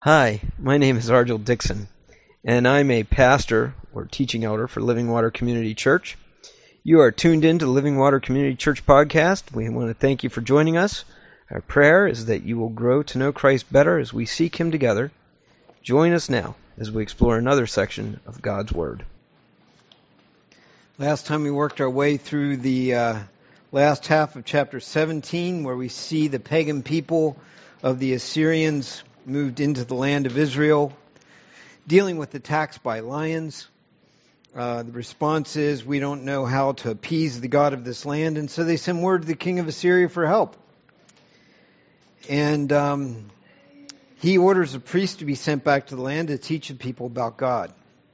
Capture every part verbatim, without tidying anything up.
Hi, my name is Argel Dixon, and I'm a pastor or teaching elder for Living Water Community Church. You are tuned in to the Living Water Community Church podcast. We want to thank you for joining us. Our prayer is that you will grow to know Christ better as we seek Him together. Join us now as we explore another section of God's Word. Last time we worked our way through the uh, last half of chapter seventeen, where we see the pagan people of the Assyrians moved into the land of Israel, dealing with attacks by lions. Uh, the response is, we don't know how to appease the God of this land, and so they send word to the king of Assyria for help. And um, he orders a priest to be sent back to the land to teach the people about God.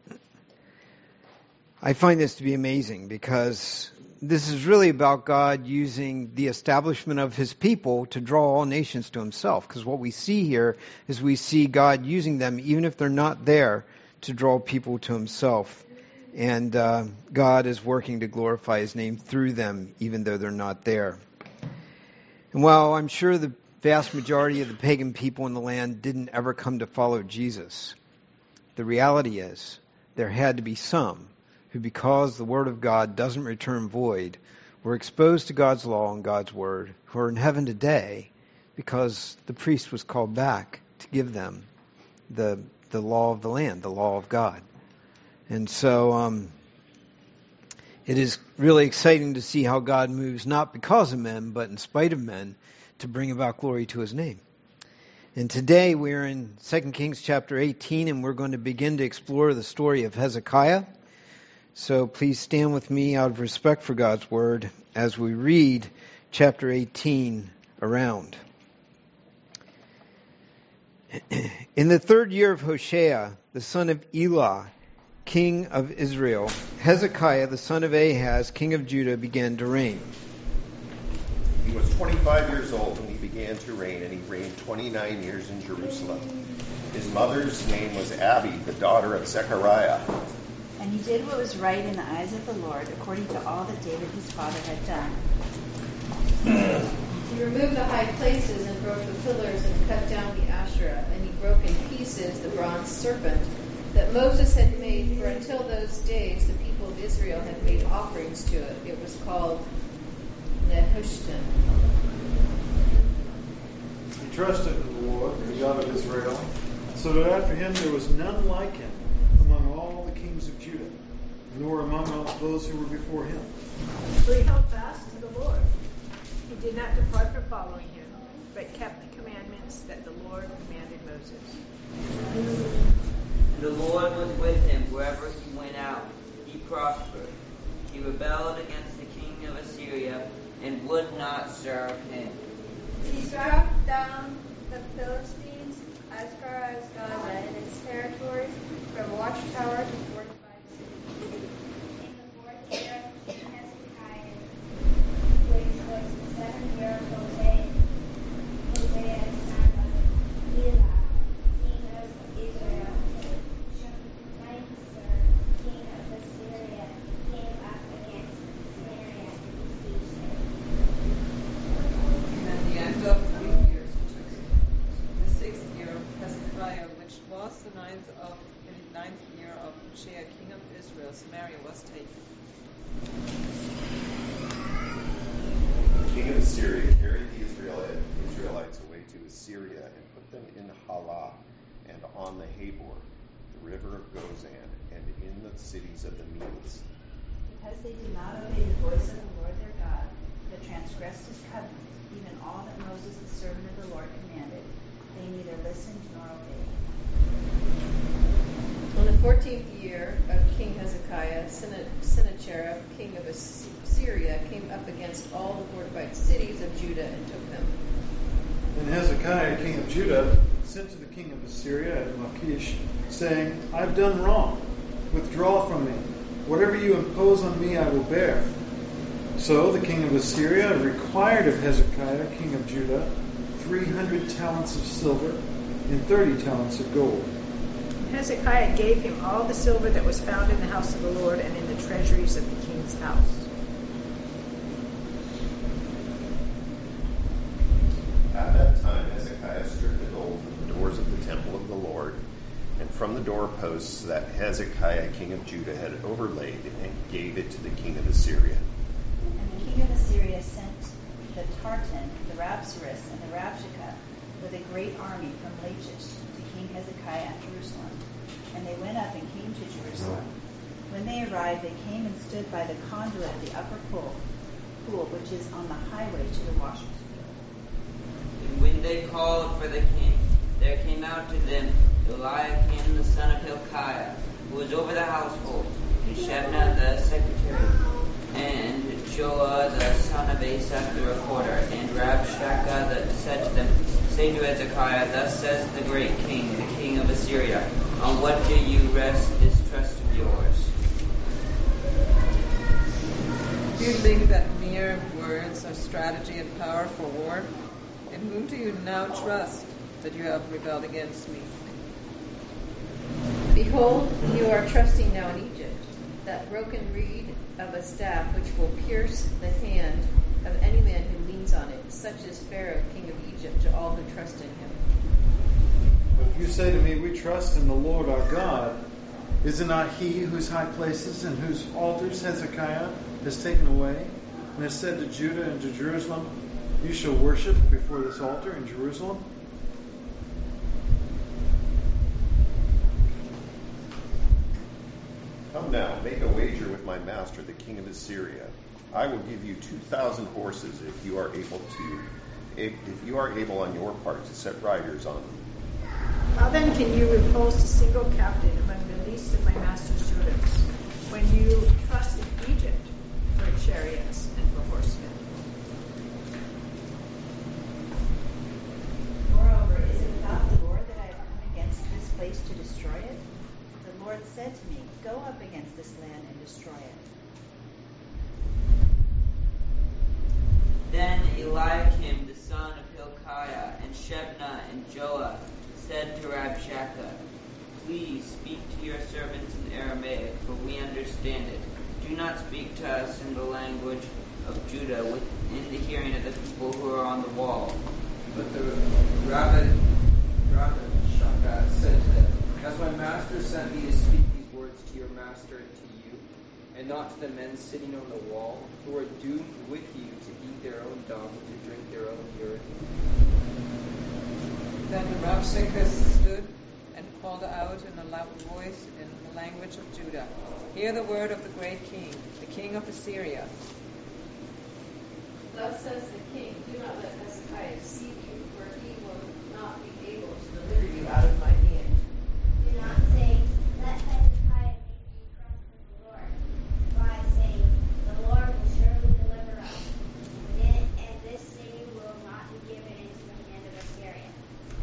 I find this to be amazing because this is really about God using the establishment of His people to draw all nations to Himself. Because what we see here is we see God using them, even if they're not there, to draw people to Himself. And uh, God is working to glorify His name through them, even though they're not there. And while I'm sure the vast majority of the pagan people in the land didn't ever come to follow Jesus, the reality is there had to be some who, because the Word of God doesn't return void, were exposed to God's law and God's Word, who are in heaven today because the priest was called back to give them the the law of the land, the law of God. And so um, it is really exciting to see how God moves, not because of men, but in spite of men, to bring about glory to His name. And today we're in Second Kings chapter eighteen, and we're going to begin to explore the story of Hezekiah. So please stand with me out of respect for God's Word as we read chapter eighteen around. In the third year of Hoshea, the son of Elah, king of Israel, Hezekiah, the son of Ahaz, king of Judah, began to reign. He was twenty-five years old when he began to reign, and he reigned twenty-nine years in Jerusalem. His mother's name was Abi, the daughter of Zechariah. And he did what was right in the eyes of the Lord, according to all that David his father had done. He removed the high places and broke the pillars and cut down the Asherah, and he broke in pieces the bronze serpent that Moses had made, for until those days the people of Israel had made offerings to it. It was called Nehushtan. He trusted in the Lord, the God of Israel, so that after him there was none like him among all the kings of Judah, nor among all those who were before him. So he held fast to the Lord. He did not depart from following him, but kept the commandments that the Lord commanded Moses. And the Lord was with him wherever he went out. He prospered. He rebelled against the king of Assyria and would not serve him. He struck down the Philistines as far as Gaza and its territories, from watchtower to fortified cities. In the fourth year of King Hezekiah, which was the seventh year of Hosea, Hosea son of Elah, king of Israel, Shemaiah, king of Assyria, came up against Syria and besieged it. And at the end of three years, the sixth year of Hezekiah, which was the ninth of the ninth year of Hoshea, king of Israel, Samaria was taken. The king of Assyria carried the Israelites away to Assyria and put them in Halah and on the Habor, the river of Gozan, and in the cities of the Medes. Because they did not obey the voice of the Lord their God, but transgressed his covenant, even all that Moses the servant of the Lord commanded, they neither listened nor obeyed. On the fourteenth year of King Hezekiah, Sennacherib, king of Assyria, came up against all the fortified cities of Judah and took them. And Hezekiah, king of Judah, sent to the king of Assyria at Lachish, saying, I have done wrong. Withdraw from me. Whatever you impose on me, I will bear. So the king of Assyria required of Hezekiah, king of Judah, three hundred talents of silver and thirty talents of gold. Hezekiah gave him all the silver that was found in the house of the Lord and in the treasuries of the king's house. At that time, Hezekiah stripped the gold from the doors of the temple of the Lord from the doorposts that Hezekiah, king of Judah, had overlaid, and gave it to the king of Assyria. And the king of Assyria sent the Tartan, the Rabsaris, and the Rabshakeh with a great army from Lachish to King Hezekiah at Jerusalem. And they went up and came to Jerusalem. When they arrived, they came and stood by the conduit of the upper pool, pool which is on the highway to the washers' field. And when they called for the king, there came out to them Eliakim the son of Hilkiah, who was over the household, and Shebna the secretary, and Joah the son of Asaph the recorder, and Rabshakeh that said to them, Say to Hezekiah, Thus says the great king, the king of Assyria, On what do you rest this trust of yours? Do you think that mere words are strategy and power for war? In whom do you now trust that you have rebelled against me? Behold, you are trusting now in Egypt, that broken reed of a staff which will pierce the hand of any man who leans on it, such as Pharaoh, king of Egypt, to all who trust in him. But if you say to me, We trust in the Lord our God, is it not he whose high places and whose altars Hezekiah has taken away, and has said to Judah and to Jerusalem, You shall worship before this altar in Jerusalem? Come now, make a wager with my master, the king of Assyria. I will give you two thousand horses if you are able to, if, if you are able on your part to set riders on them. How then can you repulse a single captain among the least of my master's servants, when you trust in Egypt for chariots and for horsemen? Moreover, is it without the Lord that I have come against this place to destroy it? The Lord said to me, Go up against this land and destroy it. Then Eliakim the son of Hilkiah, and Shebna and Joah said to Rabshakeh, Please speak to your servants in Aramaic, for we understand it. Do not speak to us in the language of Judah within the hearing of the people who are on the wall. But the Rabbi, Rabshakeh said to them, Has my master sent me to speak these words to your master and to you, and not to the men sitting on the wall, who are doomed with you to eat their own dung, to drink their own urine? Then the Rabshakeh stood and called out in a loud voice in the language of Judah, Hear the word of the great king, the king of Assyria. Thus says the king, Do not let Hezekiah deceive you, for he will not be able to deliver you out of my hand. Do not say, Let Hezekiah make you trust in the Lord. By saying, The Lord will surely deliver us, and, and this city will not be given into the hand of Assyria.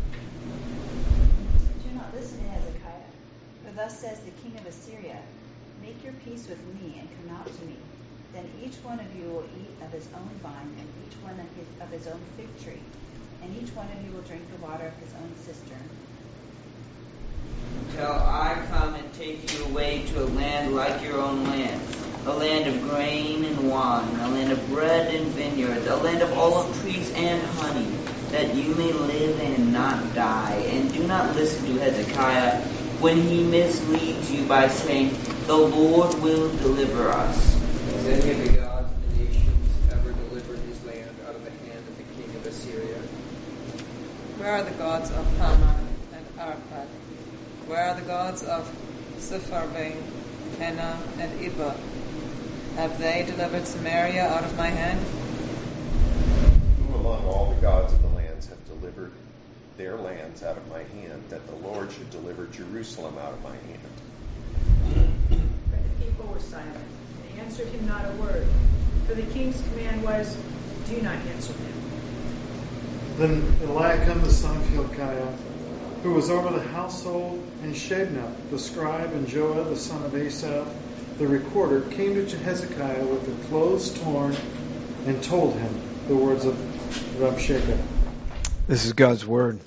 Do not listen to Hezekiah, for thus says the king of Assyria, Make your peace with me and come out to me. Then each one of you will eat of his own vine, and each one of his, of his own fig tree, and each one of you will drink the water of his own cistern. Until I come and take you away to a land like your own land, a land of grain and wine, a land of bread and vineyards, a land of olive trees and honey, that you may live and not die. And do not listen to Hezekiah when he misleads you by saying, The Lord will deliver us. Has any of the gods of the nations ever delivered his land out of the hand of the king of Assyria? Where are the gods of Haman and Arpad? Where are the gods of Sepharvaim, Hena, and Iba? Have they delivered Samaria out of my hand? Who among all the gods of the lands have delivered their lands out of my hand, that the Lord should deliver Jerusalem out of my hand? But the people were silent. They answered him not a word. For the king's command was, Do not answer him. Then Eliakim the son of Hilkiah, who was over the household, and Shebna the scribe, and Joah the son of Asaph the recorder, came to Hezekiah with their clothes torn, and told him the words of Rabshakeh. This is God's word.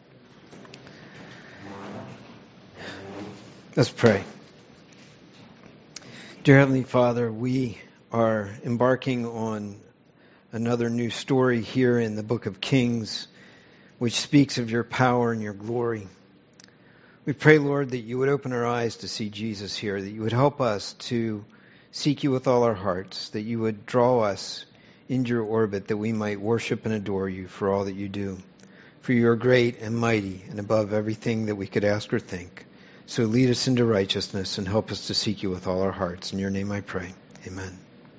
Let's pray. Dear Heavenly Father, we are embarking on another new story here in the book of Kings, which speaks of your power and your glory. We pray, Lord, that you would open our eyes to see Jesus here, that you would help us to seek you with all our hearts, that you would draw us into your orbit, that we might worship and adore you for all that you do. For you are great and mighty and above everything that we could ask or think. So lead us into righteousness and help us to seek you with all our hearts. In your name I pray. Amen.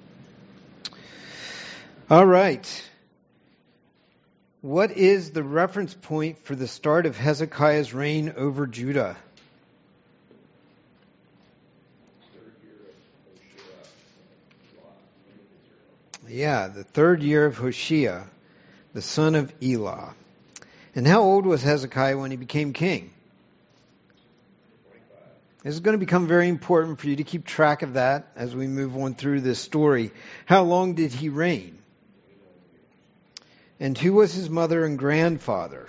All right. What is the reference point for the start of Hezekiah's reign over Judah? Yeah, the third year of Hoshea, the son of Elah. And how old was Hezekiah when he became king? This is going to become very important for you to keep track of that as we move on through this story. How long did he reign? And who was his mother and grandfather?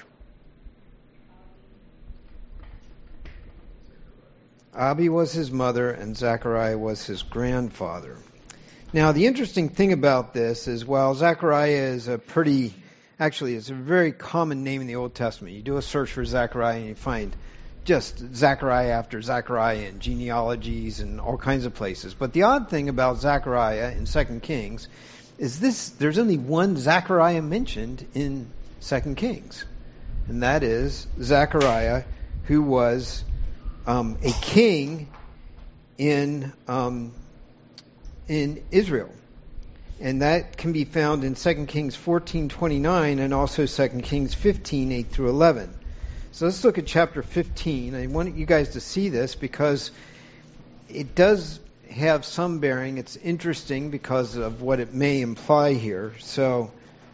Abi was his mother and Zechariah was his grandfather. Now, the interesting thing about this is while Zechariah is a pretty, actually it's a very common name in the Old Testament. You do a search for Zechariah and you find just Zechariah after Zechariah in genealogies and all kinds of places. But the odd thing about Zechariah in Second Kings is this, there's only one Zechariah mentioned in Second Kings. And that is Zechariah, who was um, a king in um, in Israel. And that can be found in Second Kings fourteen twenty-nine and also Second Kings fifteen, eight through eleven. So let's look at chapter fifteen. I want you guys to see this because it does have some bearing. It's interesting because of what it may imply here. So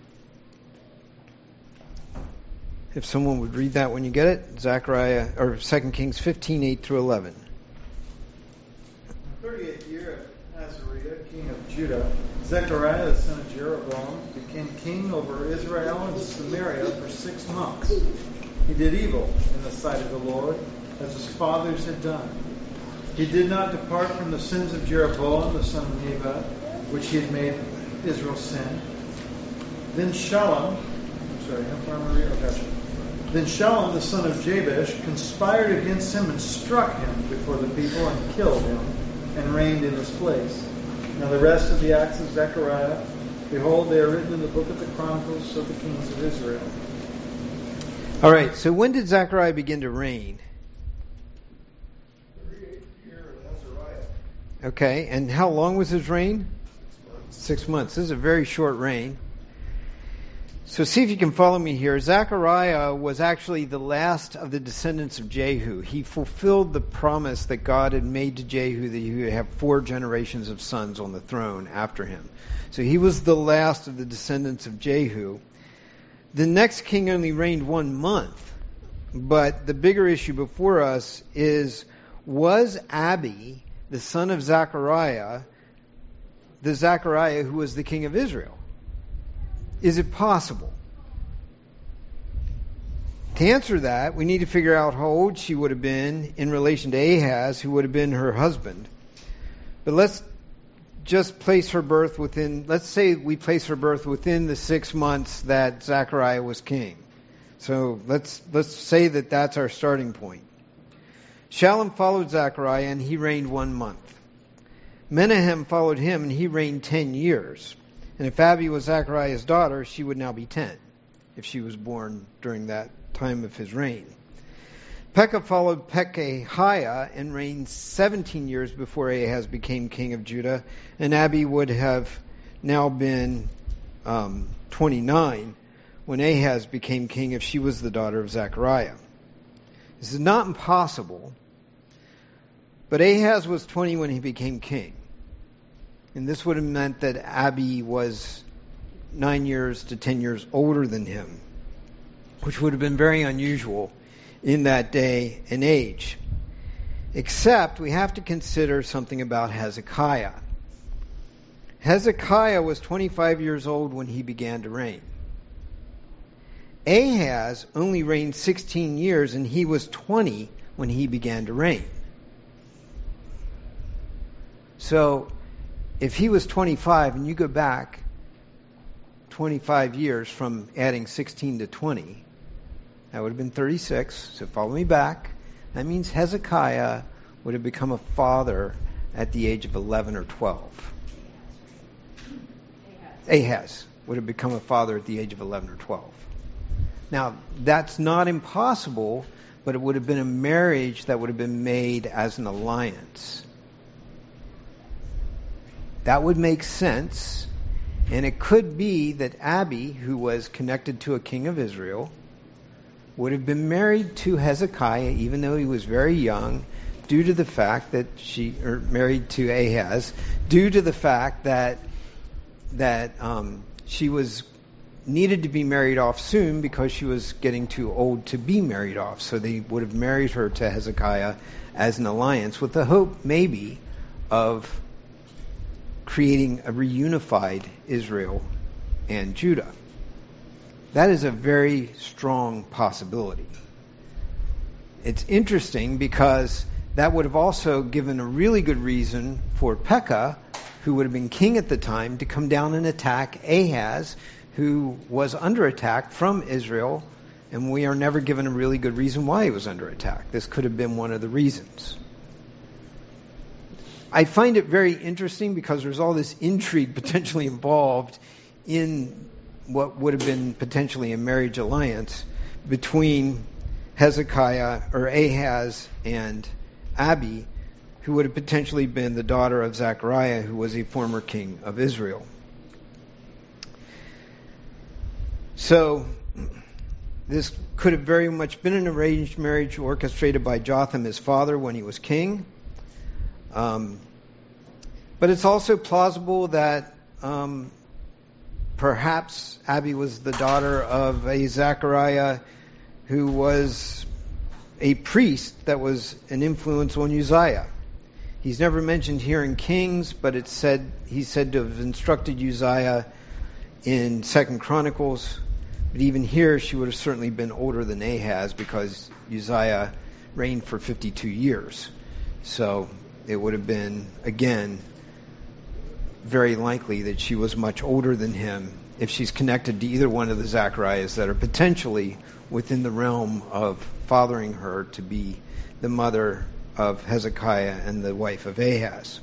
if someone would read that when you get it, Zechariah or Second Kings fifteen, eight through eleven. The thirtieth year of Azariah, king of Judah, Zechariah the son of Jeroboam became king over Israel and Samaria for six months. He did evil in the sight of the Lord, as his fathers had done. He did not depart from the sins of Jeroboam the son of Nebat, which he had made Israel sin. Then Shallum, I'm sorry, how far am I reading? Okay. Then Shallum the son of Jabesh conspired against him and struck him before the people and killed him and reigned in his place. Now the rest of the acts of Zechariah, behold, they are written in the book of the Chronicles of the kings of Israel. All right, so when did Zechariah begin to reign? Okay, and how long was his reign? Six months. Six months. This is a very short reign. So see if you can follow me here. Zechariah was actually the last of the descendants of Jehu. He fulfilled the promise that God had made to Jehu that he would have four generations of sons on the throne after him. So he was the last of the descendants of Jehu. The next king only reigned one month. But the bigger issue before us is, was Abi, the son of Zechariah, the Zechariah who was the king of Israel? Is it possible? To answer that, we need to figure out how old she would have been in relation to Ahaz, who would have been her husband. But let's just place her birth within, let's say we place her birth within the six months that Zechariah was king. So let's let's say that that's our starting point. Shallum followed Zechariah, and he reigned one month. Menahem followed him, and he reigned ten years. And if Abi was Zechariah's daughter, she would now be ten, if she was born during that time of his reign. Pekah followed Pekahiah and reigned seventeen years before Ahaz became king of Judah, and Abi would have now been um, twenty-nine when Ahaz became king if she was the daughter of Zechariah. This is not impossible, but Ahaz was twenty when he became king. And this would have meant that Abi was nine years to ten years older than him, which would have been very unusual in that day and age. Except we have to consider something about Hezekiah. Hezekiah was twenty-five years old when he began to reign. Ahaz only reigned sixteen years, and he was twenty when he began to reign. So, if he was twenty-five and you go back twenty-five years from adding sixteen to twenty, that would have been thirty-six. So follow me back. That means Hezekiah would have become a father at the age of eleven or twelve. Ahaz would have become a father at the age of eleven or twelve. Now, that's not impossible, but it would have been a marriage that would have been made as an alliance. That would make sense, and it could be that Abi, who was connected to a king of Israel, would have been married to Hezekiah, even though he was very young, due to the fact that she, or married to Ahaz, due to the fact that that um, she was needed to be married off soon because she was getting too old to be married off. So they would have married her to Hezekiah as an alliance with the hope, maybe, of creating a reunified Israel and Judah. That is a very strong possibility. It's interesting because that would have also given a really good reason for Pekah, who would have been king at the time, to come down and attack Ahaz, who was under attack from Israel, and we are never given a really good reason why he was under attack. This could have been one of the reasons. I find it very interesting because there's all this intrigue potentially involved in what would have been potentially a marriage alliance between Hezekiah or Ahaz and Abi, who would have potentially been the daughter of Zechariah, who was a former king of Israel. So this could have very much been an arranged marriage orchestrated by Jotham, his father, when he was king. Um, but it's also plausible that um, perhaps Abi was the daughter of a Zechariah who was a priest that was an influence on Uzziah. He's never mentioned here in Kings, but it's said he's said to have instructed Uzziah in Second Chronicles. But even here, she would have certainly been older than Ahaz because Uzziah reigned for fifty-two years. So it would have been, again, very likely that she was much older than him if she's connected to either one of the Zacharias that are potentially within the realm of fathering her to be the mother of Hezekiah and the wife of Ahaz.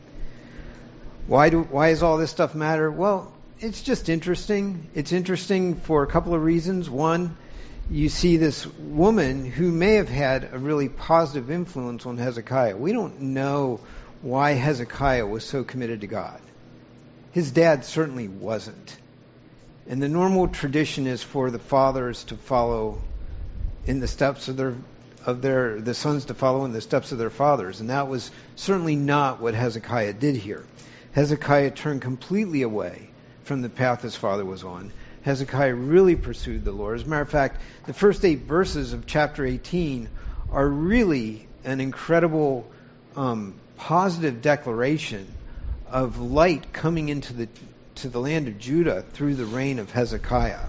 Why do why does all this stuff matter? Well, it's just interesting. It's interesting for a couple of reasons. One, you see this woman who may have had a really positive influence on Hezekiah. We don't know why Hezekiah was so committed to God. His dad certainly wasn't. And the normal tradition is for the fathers to follow in the steps of their of their the sons to follow in the steps of their fathers, and that was certainly not what Hezekiah did here. Hezekiah turned completely away from the path his father was on. Hezekiah really pursued the Lord. As a matter of fact, the first eight verses of chapter eighteen are really an incredible um, positive declaration of light coming into the to the land of Judah through the reign of Hezekiah.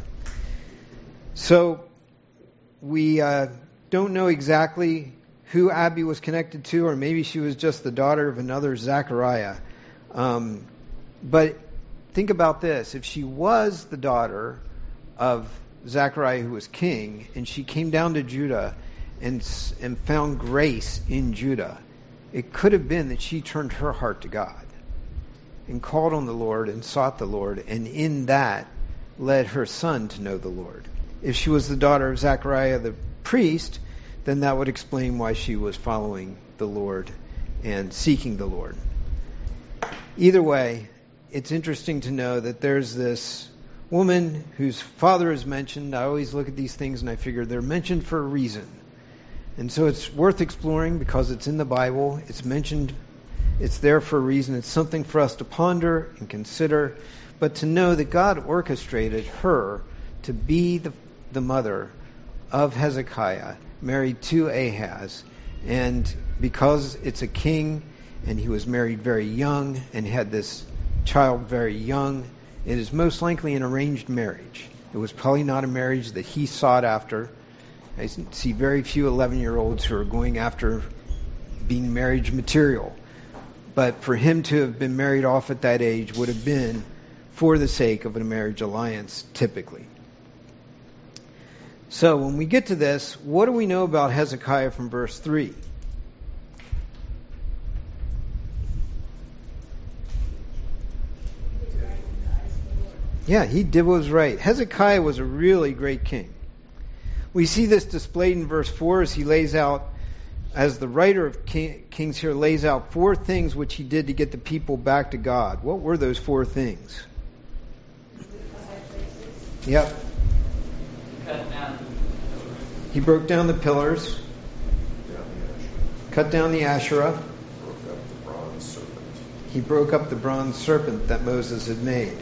So we uh, don't know exactly who Abi was connected to, or maybe she was just the daughter of another Zechariah. Um, but think about this. If she was the daughter of Zechariah who was king, and she came down to Judah and, and found grace in Judah, it could have been that she turned her heart to God and called on the Lord and sought the Lord, and in that led her son to know the Lord. If she was the daughter of Zechariah the priest, then that would explain why she was following the Lord and seeking the Lord. Either way, it's interesting to know that there's this woman whose father is mentioned. I always look at these things and I figure they're mentioned for a reason. And so it's worth exploring because it's in the Bible. It's mentioned. It's there for a reason. It's something for us to ponder and consider. But to know that God orchestrated her to be the, the mother of Hezekiah, married to Ahaz. And because it's a king and he was married very young and had this child very young, it is most likely an arranged marriage. It was probably not a marriage that he sought after. I see very few eleven-year-olds who are going after being marriage material. But for him to have been married off at that age would have been for the sake of a marriage alliance, typically. So when we get to this, what do we know about Hezekiah from verse three? Yeah, he did what was right. Hezekiah was a really great king. We see this displayed in verse four as he lays out, as the writer of King, Kings here lays out four things which he did to get the people back to God. What were those four things? Yep. Cut down. He broke down the pillars, cut down the Asherah. Broke up the bronze serpent. He broke up the bronze serpent that Moses had made.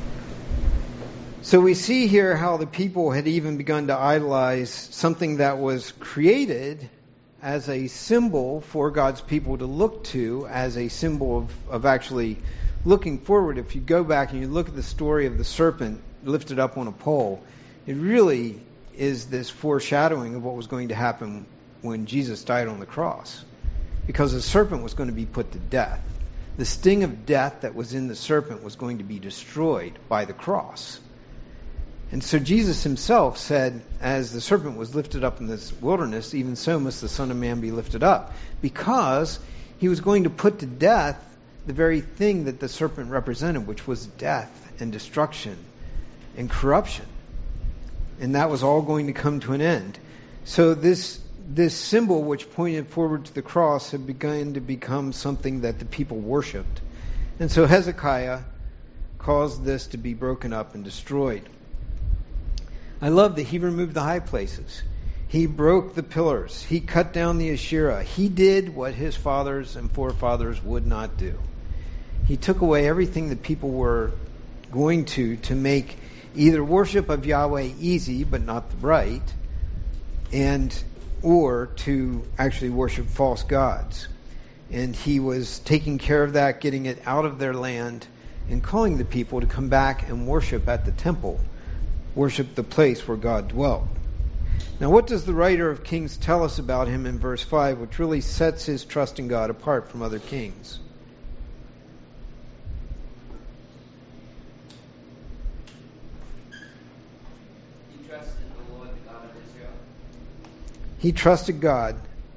So we see here how the people had even begun to idolize something that was created as a symbol for God's people to look to, as a symbol of, of actually looking forward. If you go back and you look at the story of the serpent lifted up on a pole, it really is this foreshadowing of what was going to happen when Jesus died on the cross. Because the serpent was going to be put to death. The sting of death that was in the serpent was going to be destroyed by the cross. And so Jesus himself said, as the serpent was lifted up in this wilderness, even so must the Son of Man be lifted up. Because he was going to put to death the very thing that the serpent represented, which was death and destruction and corruption. And that was all going to come to an end. So this this symbol which pointed forward to the cross had begun to become something that the people worshipped. And so Hezekiah caused this to be broken up and destroyed. I love that he removed the high places. He broke the pillars. He cut down the Asherah. He did what his fathers and forefathers would not do. He took away everything that people were going to to make either worship of Yahweh easy but not right, and or to actually worship false gods. And he was taking care of that, getting it out of their land, and calling the people to come back and worship at the temple, worship the place where God dwelt. Now, what does the writer of Kings tell us about him in verse five, which really sets his trust in God apart from other kings? He trusted the Lord, the God of Israel. He trusted God.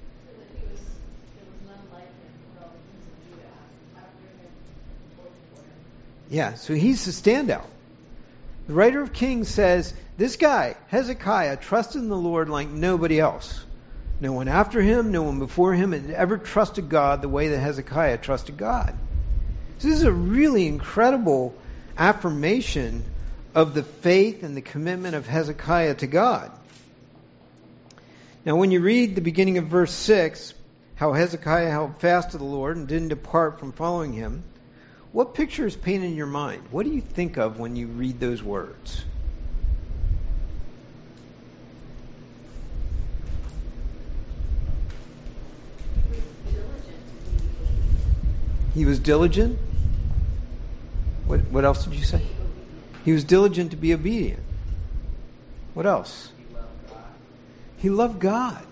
Yeah, so he's the standout. The writer of Kings says, this guy, Hezekiah, trusted in the Lord like nobody else. No one after him, no one before him had ever trusted God the way that Hezekiah trusted God. So this is a really incredible affirmation of the faith and the commitment of Hezekiah to God. Now when you read the beginning of verse six, how Hezekiah held fast to the Lord and didn't depart from following him, what picture is painted in your mind? What do you think of when you read those words? He was diligent. What, what else did you say? He was diligent to be obedient. What else? He loved God.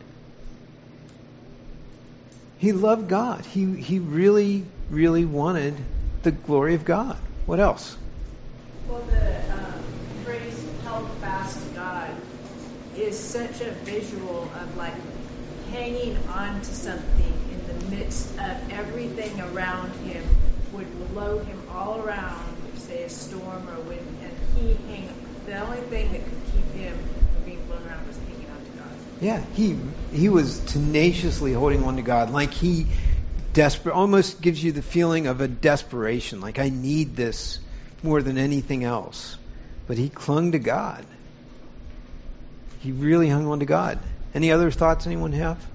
He loved God. He he really, really wanted the glory of God. What else? Well, the um, phrase held fast to God is such a visual of like hanging on to something in the midst of everything around him would blow him all around, say a storm or wind, and he hang. The only thing that could keep him from being blown around was hanging on to God. Yeah, he he was tenaciously holding on to God, like he desperate, almost gives you the feeling of a desperation, like I need this more than anything else. But he clung to God. He really hung on to God. Any other thoughts anyone have?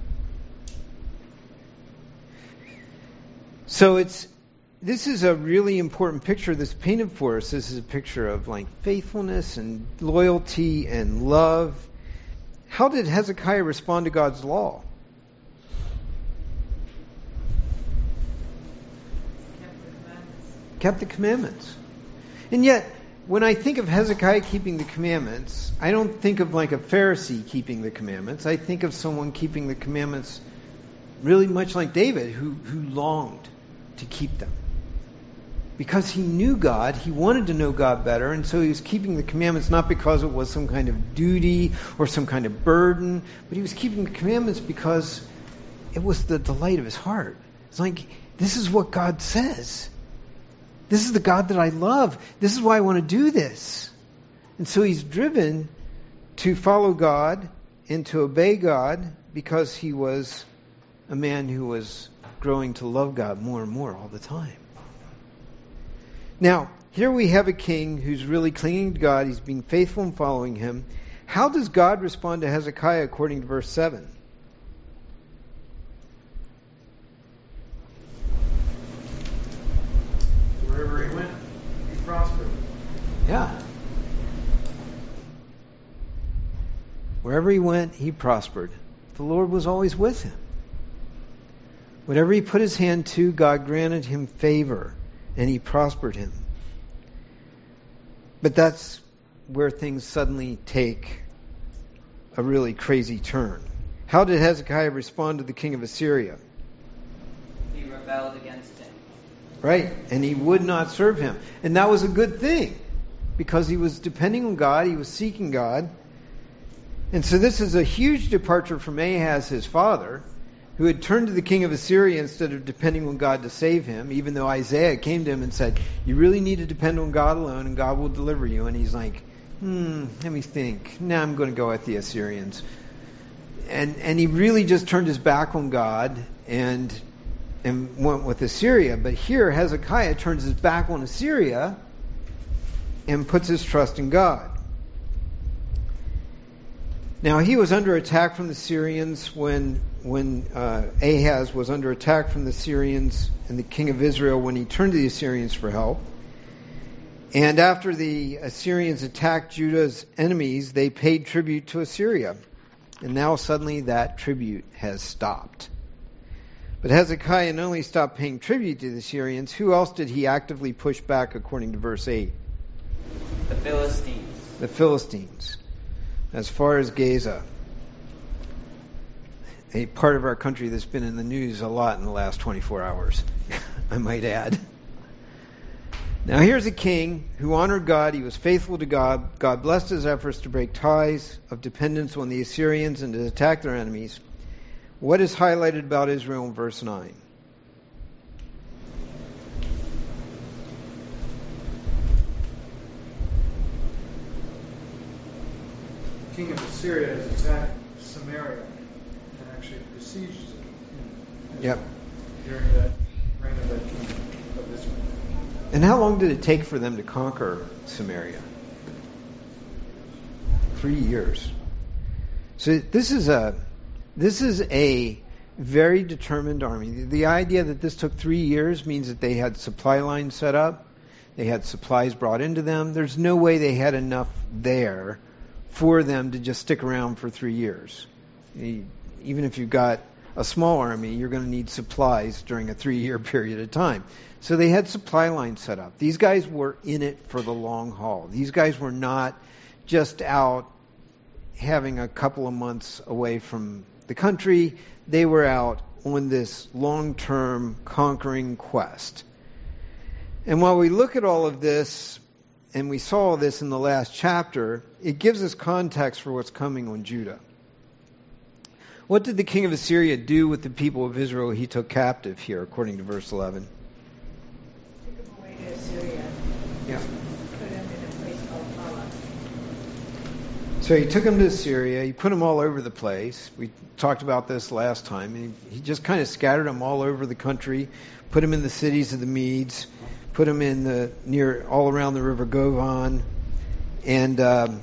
So it's this is a really important picture that's painted for us. This is a picture of like faithfulness and loyalty and love. How did Hezekiah respond to God's law? Kept the commandments. And yet, when I think of Hezekiah keeping the commandments, I don't think of like a Pharisee keeping the commandments. I think of someone keeping the commandments really much like David, who, who longed to keep them. because he knew God, he wanted to know God better, and so he was keeping the commandments not because it was some kind of duty or some kind of burden, but he was keeping the commandments because it was the delight of his heart. It's like, this is what God says. This is the God that I love. This is why I want to do this. And so he's driven to follow God and to obey God because he was a man who was growing to love God more and more all the time. Now, here we have a king who's really clinging to God. He's being faithful and following him. How does God respond to Hezekiah according to verse seven? Wherever he went, he prospered. Yeah. Wherever he went, he prospered. The Lord was always with him. Whatever he put his hand to, God granted him favor, and he prospered him. But that's where things suddenly take a really crazy turn. How did Hezekiah respond to the king of Assyria? He rebelled against him. Right, and he would not serve him. And that was a good thing, because he was depending on God, he was seeking God. And so this is a huge departure from Ahaz, his father, who had turned to the king of Assyria instead of depending on God to save him, even though Isaiah came to him and said, you really need to depend on God alone and God will deliver you. And he's like, hmm, let me think. Now I'm going to go with the Assyrians. And and he really just turned his back on God and and went with Assyria. But here Hezekiah turns his back on Assyria and puts his trust in God. Now, he was under attack from the Syrians when when uh, Ahaz was under attack from the Syrians and the king of Israel when he turned to the Assyrians for help. And after the Assyrians attacked Judah's enemies, they paid tribute to Assyria. And now suddenly that tribute has stopped. But Hezekiah not only stopped paying tribute to the Assyrians, who else did he actively push back according to verse eight? The Philistines. The Philistines. As far as Gaza, a part of our country that's been in the news a lot in the last twenty-four hours, I might add. Now here's a king who honored God. He was faithful to God. God blessed his efforts to break ties of dependence on the Assyrians and to attack their enemies. What is highlighted about Israel in verse nine? The king of Assyria has attacked Samaria and actually besieged it. Yep. During that reign of that king of Israel. And how long did it take for them to conquer Samaria? Three years. So this is a this is a very determined army. The, the idea that this took three years means that they had supply lines set up, they had supplies brought into them. There's no way they had enough there for them to just stick around for three years. Even if you've got a small army, you're going to need supplies during a three-year period of time. So they had supply lines set up. These guys were in it for the long haul. These guys were not just out having a couple of months away from the country. They were out on this long-term conquering quest. And while we look at all of this, and we saw this in the last chapter, it gives us context for what's coming on Judah. What did the king of Assyria do with the people of Israel he took captive here, according to verse eleven? Took them away to Assyria. Yeah. Put them in a place called Hala. So he took them to Assyria. He put them all over the place. We talked about this last time. He, he just kind of scattered them all over the country, put them in the cities of the Medes, put them in the near all around the river Govan, and um,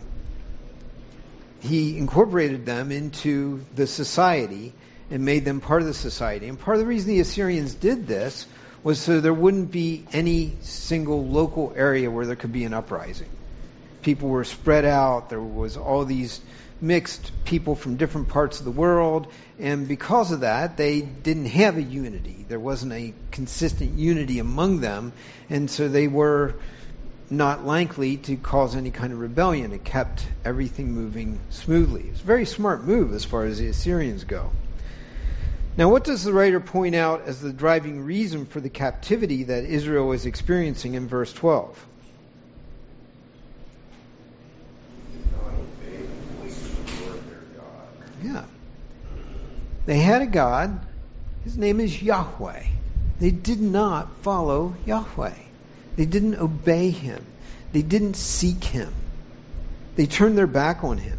he incorporated them into the society and made them part of the society. And part of the reason the Assyrians did this was so there wouldn't be any single local area where there could be an uprising. People were spread out. There was all these mixed people from different parts of the world, and because of that, they didn't have a unity. There wasn't a consistent unity among them, and so they were not likely to cause any kind of rebellion. It kept everything moving smoothly. It's a very smart move as far as the Assyrians go. Now, what does the writer point out as the driving reason for the captivity that Israel is experiencing in verse twelve? Yeah. They had a God. His name is Yahweh. They did not follow Yahweh. They didn't obey Him. They didn't seek Him. They turned their back on Him.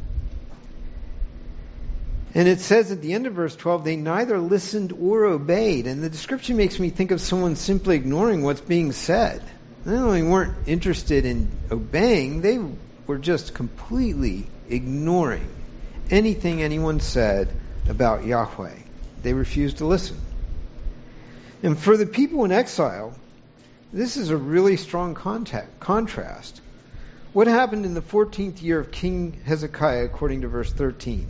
And it says at the end of verse twelve, they neither listened or obeyed. And the description makes me think of someone simply ignoring what's being said. They not only weren't interested in obeying, they were just completely ignoring anything anyone said about Yahweh. They refused to listen. And for the people in exile, this is a really strong contact, contrast. What happened in the fourteenth year of King Hezekiah, according to verse thirteen?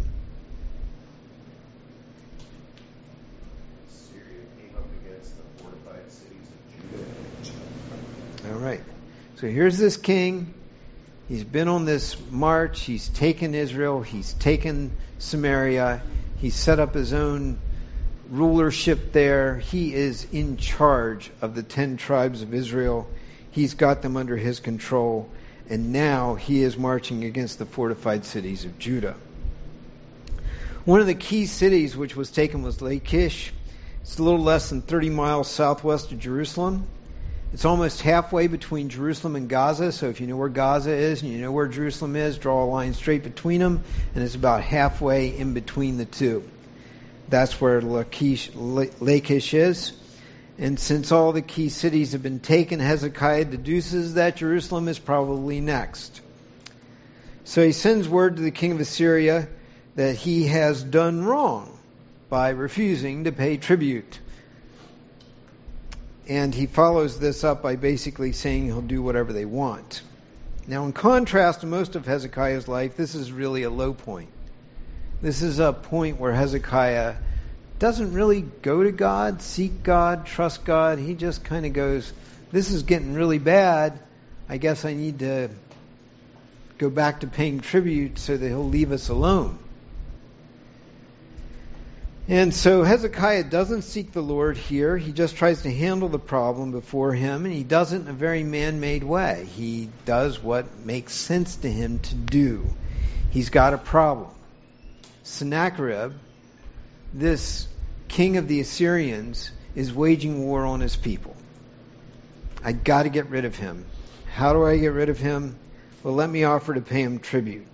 Syria came up against the fortified cities of Judah. All right. So here's this king. He's been on this march. He's taken Israel. He's taken Samaria. He's set up his own rulership there. He is in charge of the ten tribes of Israel. He's got them under his control. And now he is marching against the fortified cities of Judah. One of the key cities which was taken was Lachish. It's a little less than thirty miles southwest of Jerusalem. It's almost halfway between Jerusalem and Gaza, so if you know where Gaza is and you know where Jerusalem is, draw a line straight between them, and it's about halfway in between the two. That's where Lachish, Lachish is. And since all the key cities have been taken, Hezekiah deduces that Jerusalem is probably next. So he sends word to the king of Assyria that he has done wrong by refusing to pay tribute. And he follows this up by basically saying he'll do whatever they want. Now, in contrast to most of Hezekiah's life, this is really a low point. This is a point where Hezekiah doesn't really go to God, seek God, trust God. He just kind of goes, this is getting really bad. I guess I need to go back to paying tribute so that he'll leave us alone. And so Hezekiah doesn't seek the Lord here. He just tries to handle the problem before him, and he does it in a very man-made way. He does what makes sense to him to do. He's got a problem. Sennacherib, this king of the Assyrians, is waging war on his people. I got to get rid of him. How do I get rid of him? Well, let me offer to pay him tribute.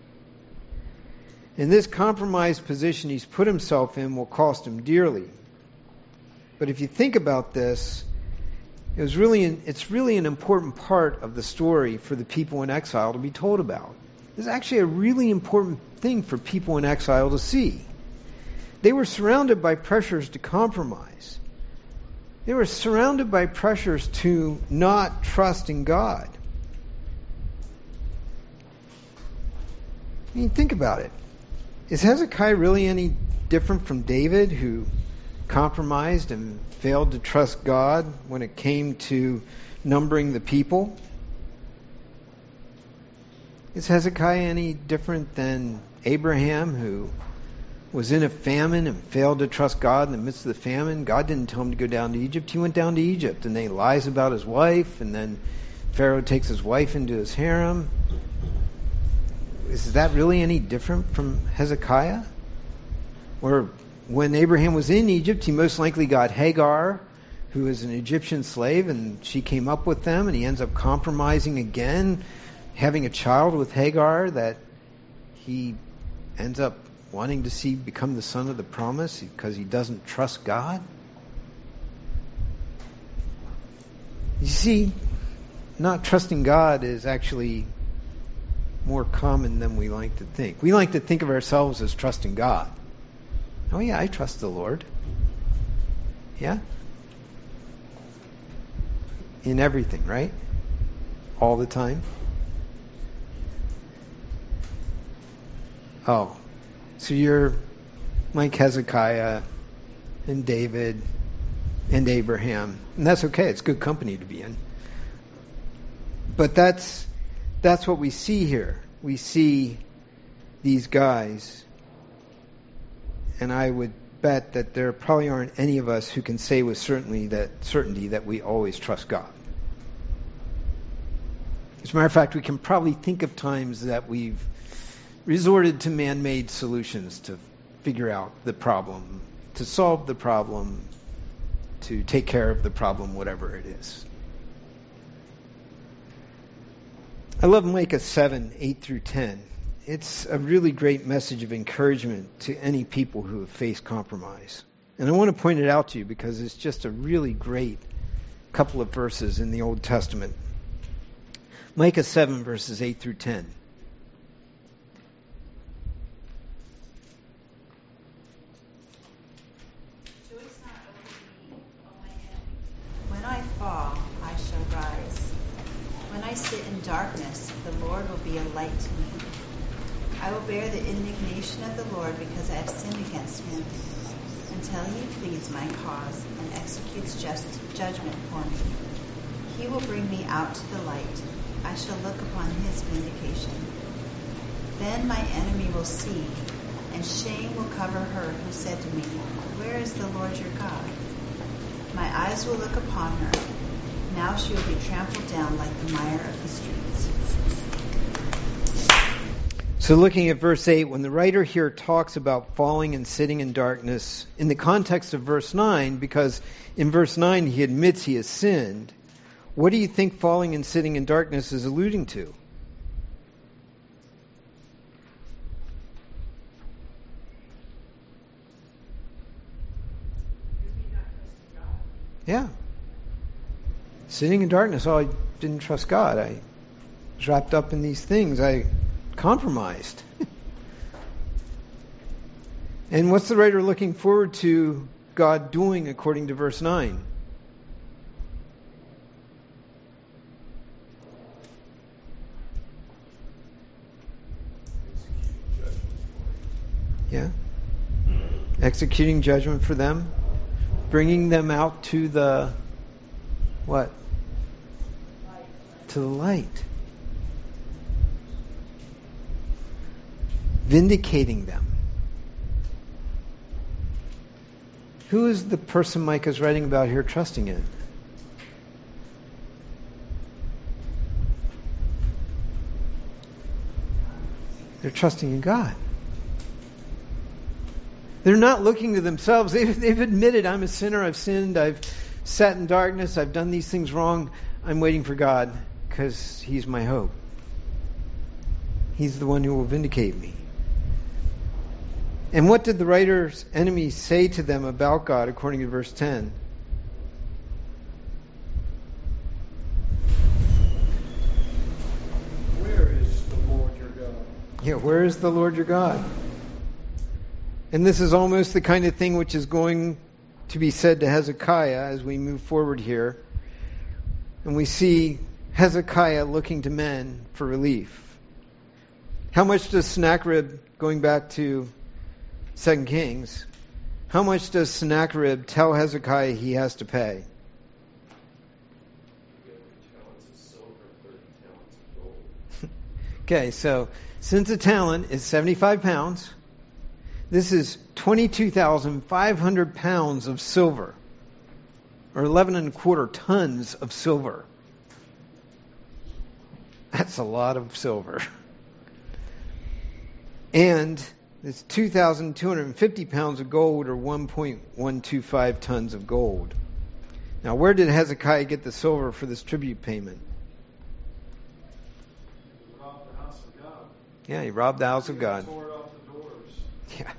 And this compromised position he's put himself in will cost him dearly. But if you think about this, it was really an, it's really an important part of the story for the people in exile to be told about. It's actually a really important thing for people in exile to see. They were surrounded by pressures to compromise. They were surrounded by pressures to not trust in God. I mean, think about it. Is Hezekiah really any different from David, who compromised and failed to trust God when it came to numbering the people? Is Hezekiah any different than Abraham, who was in a famine and failed to trust God in the midst of the famine? God didn't tell him to go down to Egypt. He went down to Egypt, and then he lies about his wife, and then Pharaoh takes his wife into his harem. Is that really any different from Hezekiah? Or when Abraham was in Egypt, he most likely got Hagar, who is an Egyptian slave, and she came up with them, and he ends up compromising again, having a child with Hagar that he ends up wanting to see become the son of the promise because he doesn't trust God. You see, not trusting God is actually more common than we like to think. We like to think of ourselves as trusting God. Oh yeah, I trust the Lord. Yeah? In everything, right? All the time. Oh, so you're like Hezekiah and David and Abraham. And that's okay. It's good company to be in. But that's that's what we see here. We see these guys, and I would bet that there probably aren't any of us who can say with certainty that certainty that we always trust God. As a matter of fact, we can probably think of times that we've resorted to man-made solutions to figure out the problem, to solve the problem, to take care of the problem, whatever it is. I love Micah seven, eight through ten. It's a really great message of encouragement to any people who have faced compromise. And I want to point it out to you because it's just a really great couple of verses in the Old Testament. Micah seven, verses eight through ten. When I fall, I shall rise. When I sit in darkness, the Lord will be a light to me. I will bear the indignation of the Lord because I have sinned against him, until he pleads my cause and executes just judgment for me. He will bring me out to the light. I shall look upon his vindication. Then my enemy will see, and shame will cover her who said to me, "Where is the Lord your God?" My eyes will look upon her. Now she will be trampled down like the mire of the streets. So looking at verse eight, when the writer here talks about falling and sitting in darkness, in the context of verse nine, because in verse nine he admits he has sinned, what do you think falling and sitting in darkness is alluding to? Yeah. Sitting in darkness, oh, I didn't trust God. I was wrapped up in these things. I compromised. And what's the writer looking forward to God doing according to verse nine? Yeah. Executing judgment for them. Bringing them out to the, what? Light. To the light. Vindicating them. Who is the person Micah's writing about here trusting in? They're trusting in God. They're not looking to themselves. They've, they've admitted, I'm a sinner, I've sinned, I've sat in darkness, I've done these things wrong. I'm waiting for God because He's my hope. He's the one who will vindicate me. And what did the writer's enemies say to them about God according to verse ten? Where is the Lord your God? Yeah, where is the Lord your God? And this is almost the kind of thing which is going to be said to Hezekiah as we move forward here. And we see Hezekiah looking to men for relief. How much does Sennacherib, going back to Second Kings, how much does Sennacherib tell Hezekiah he has to pay? Okay, so since a talent is seventy-five pounds, this is twenty-two thousand five hundred pounds of silver, or eleven and a quarter tons of silver. That's a lot of silver. And it's two thousand two hundred fifty pounds of gold, or one point one two five tons of gold. Now, where did Hezekiah get the silver for this tribute payment? He robbed the house of God. Yeah, he robbed the house of God. He tore off the doors. Yeah.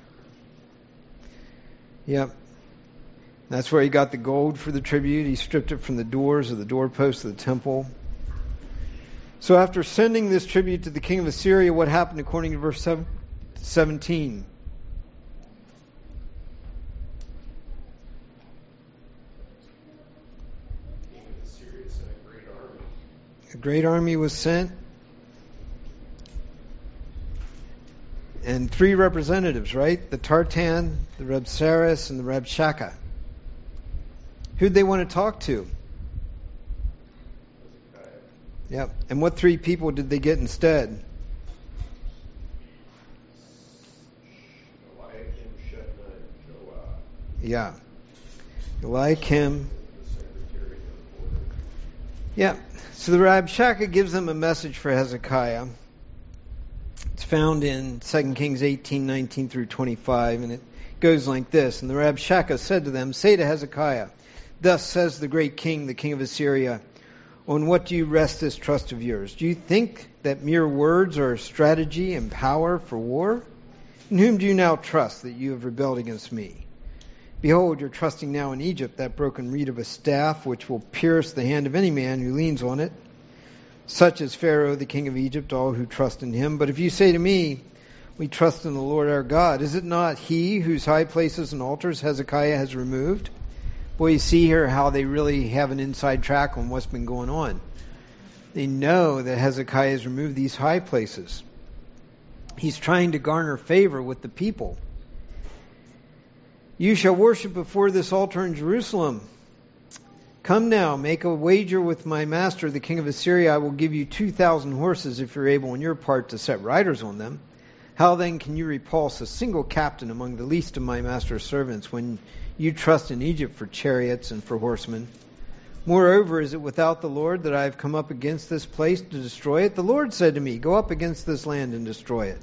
Yep. That's where he got the gold for the tribute. He stripped it from the doors of the doorposts of the temple. So after sending this tribute to the king of Assyria, what happened according to verse seventeen? The king of Assyria sent a great army. A great army was sent. And three representatives, right? The Tartan, the Rabsaris, and the Rabshakeh. Who'd they want to talk to? Yep. And what three people did they get instead? Eliakim, Shebna, and Joah. Yeah. Eliakim. Yeah. So the Rabshakeh gives them a message for Hezekiah. It's found in Second Kings eighteen, nineteen through twenty-five, and it goes like this. And the Rabshakeh said to them, "Say to Hezekiah, thus says the great king, the king of Assyria, on what do you rest this trust of yours? Do you think that mere words are strategy and power for war? In whom do you now trust that you have rebelled against me? Behold, you're trusting now in Egypt, that broken reed of a staff, which will pierce the hand of any man who leans on it. Such is Pharaoh, the king of Egypt, all who trust in him. But if you say to me, we trust in the Lord our God, is it not he whose high places and altars Hezekiah has removed?" Boy, you see here how they really have an inside track on what's been going on. They know that Hezekiah has removed these high places. He's trying to garner favor with the people. "You shall worship before this altar in Jerusalem. Come now, make a wager with my master, the king of Assyria. I will give you two thousand horses if you're able on your part to set riders on them. How then can you repulse a single captain among the least of my master's servants when you trust in Egypt for chariots and for horsemen? Moreover, is it without the Lord that I have come up against this place to destroy it? The Lord said to me, go up against this land and destroy it."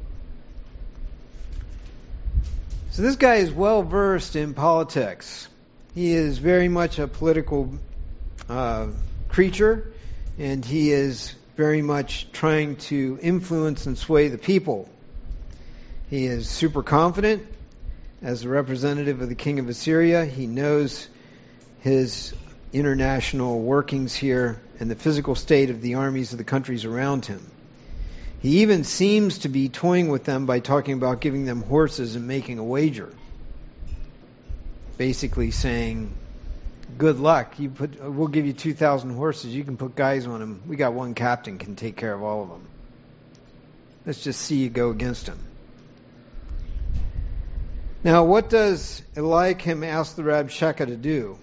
So this guy is well versed in politics. He is very much a political uh, creature, and he is very much trying to influence and sway the people. He is super confident. As a representative of the king of Assyria, he knows his international workings here and the physical state of the armies of the countries around him. He even seems to be toying with them by talking about giving them horses and making a wager. Basically saying, good luck. You put, we'll give you two thousand horses. You can put guys on them. We got one captain can take care of all of them. Let's just see you go against him. Now, what does Eliakim ask the Rabshakeh to do?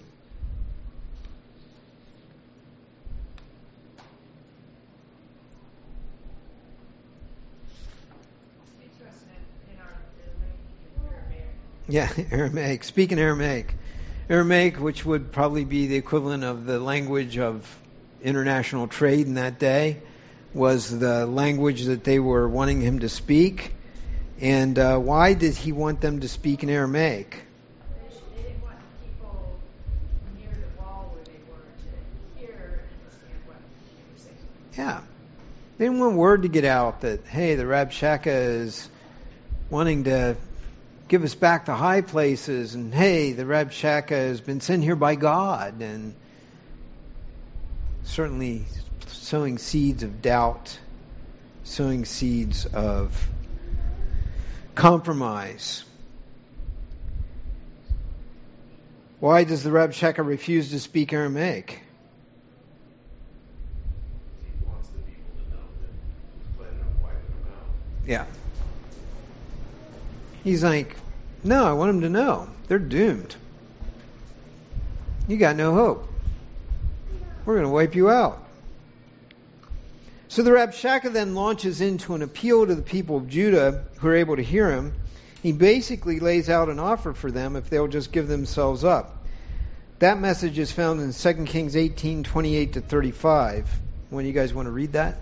Yeah, Aramaic. Speak in Aramaic. Aramaic, which would probably be the equivalent of the language of international trade in that day, was the language that they were wanting him to speak. And uh, why did he want them to speak in Aramaic? They didn't want people near the wall where they were to hear and understand what they were saying. Yeah. They didn't want word to get out that, hey, the Rabshakeh is wanting to give us back the high places, and hey, the Rabshakeh has been sent here by God, and certainly sowing seeds of doubt, sowing seeds of compromise. Why does the Rabshakeh refuse to speak Aramaic? He wants the people to know that he's planning on wiping them out. Yeah. He's like, no, I want them to know. They're doomed. You got no hope. We're going to wipe you out. So the Rabshakeh then launches into an appeal to the people of Judah who are able to hear him. He basically lays out an offer for them if they'll just give themselves up. That message is found in Second Kings eighteen, twenty-eight to thirty-five. When you guys want to read that?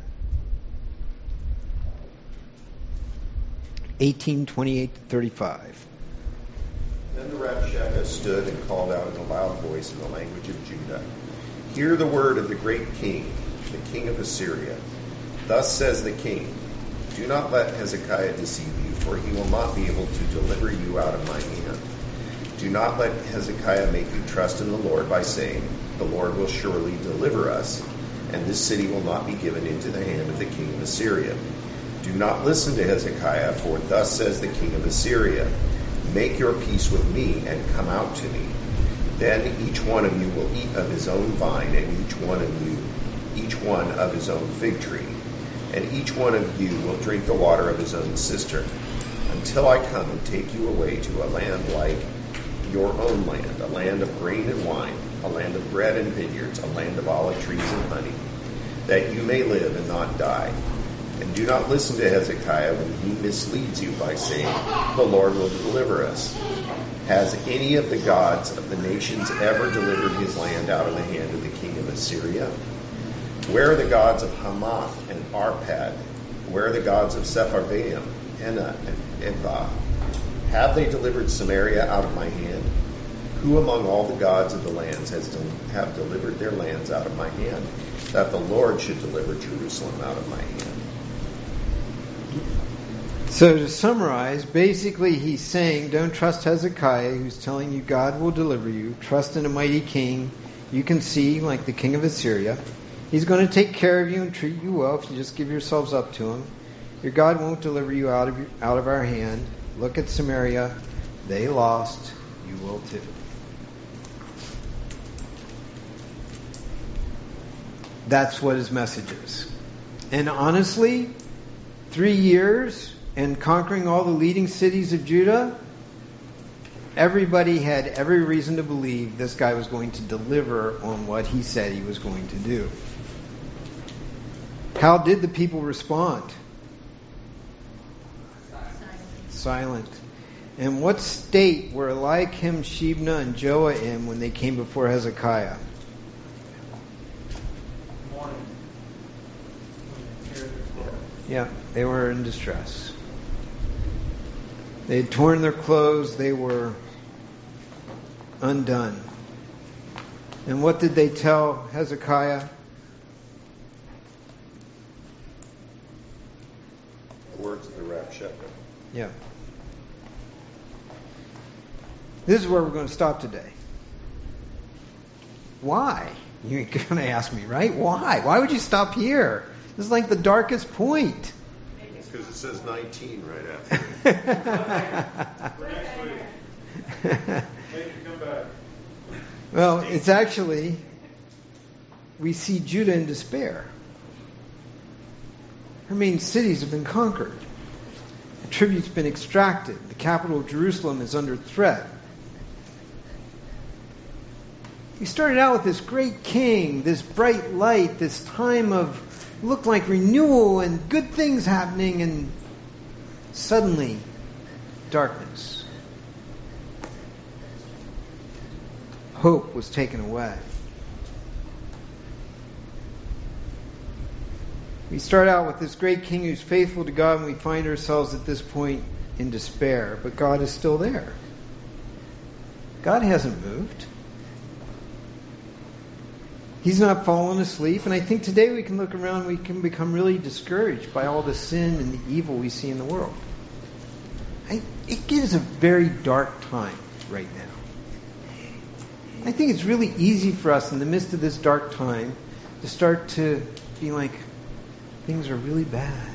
eighteen, twenty-eight to thirty-five. Then the Rabshakeh stood and called out in a loud voice in the language of Judah, "Hear the word of the great king, the king of Assyria. Thus says the king, do not let Hezekiah deceive you, for he will not be able to deliver you out of my hand. Do not let Hezekiah make you trust in the Lord by saying, the Lord will surely deliver us, and this city will not be given into the hand of the king of Assyria. Do not listen to Hezekiah, for thus says the king of Assyria, make your peace with me and come out to me. Then each one of you will eat of his own vine, and each one of you, each one of his own fig tree, and each one of you will drink the water of his own cistern, until I come and take you away to a land like your own land, a land of grain and wine, a land of bread and vineyards, a land of olive trees and honey, that you may live and not die. And do not listen to Hezekiah when he misleads you by saying, the Lord will deliver us. Has any of the gods of the nations ever delivered his land out of the hand of the king of Assyria? Where are the gods of Hamath and Arpad? Where are the gods of Sepharvaim, Hena, and Ivah? Have they delivered Samaria out of my hand? Who among all the gods of the lands has del- have delivered their lands out of my hand, that the Lord should deliver Jerusalem out of my hand? So to summarize, basically he's saying, don't trust Hezekiah, who's telling you God will deliver you. Trust in a mighty king you can see, like the king of Assyria. He's going to take care of you and treat you well if you just give yourselves up to him. Your God won't deliver you out of out of our hand. Look at Samaria. They lost. You will too. That's what his message is. And honestly, three years and conquering all the leading cities of Judah, everybody had every reason to believe this guy was going to deliver on what he said he was going to do. How did the people respond? Silent. Silent. And what state were Eliakim, Shebna, and Joah in when they came before Hezekiah? Morning. Yeah, they were in distress. They had torn their clothes. They were undone. And what did they tell Hezekiah? The words of the Rabshakeh. Yeah. This is where we're going to stop today. Why? You're going to ask me, right? Why? Why would you stop here? This is like the darkest point. Because it says nineteen right after. Well, it's actually, we see Judah in despair. Her main cities have been conquered. The tribute's been extracted. The capital of Jerusalem is under threat. We started out with this great king, this bright light, this time of looked like renewal and good things happening, and suddenly darkness. Hope was taken away. We start out with this great king who's faithful to God, and we find ourselves at this point in despair. But God is still there. God hasn't moved. He's not fallen asleep. And I think today we can look around and we can become really discouraged by all the sin and the evil we see in the world. I, it gives a very dark time right now. I think it's really easy for us in the midst of this dark time to start to be like, things are really bad.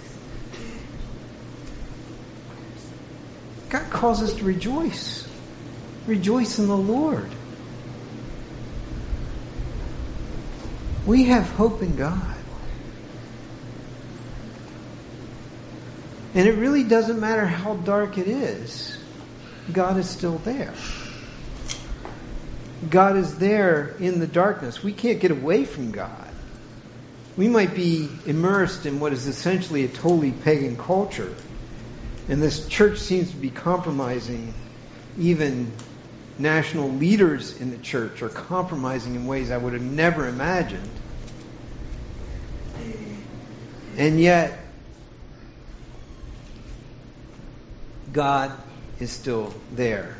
God calls us to rejoice. Rejoice in the Lord. We have hope in God. And it really doesn't matter how dark it is. God is still there. God is there in the darkness. We can't get away from God. We might be immersed in what is essentially a totally pagan culture. And this church seems to be compromising. Even national leaders in the church are compromising in ways I would have never imagined. And yet, God is still there.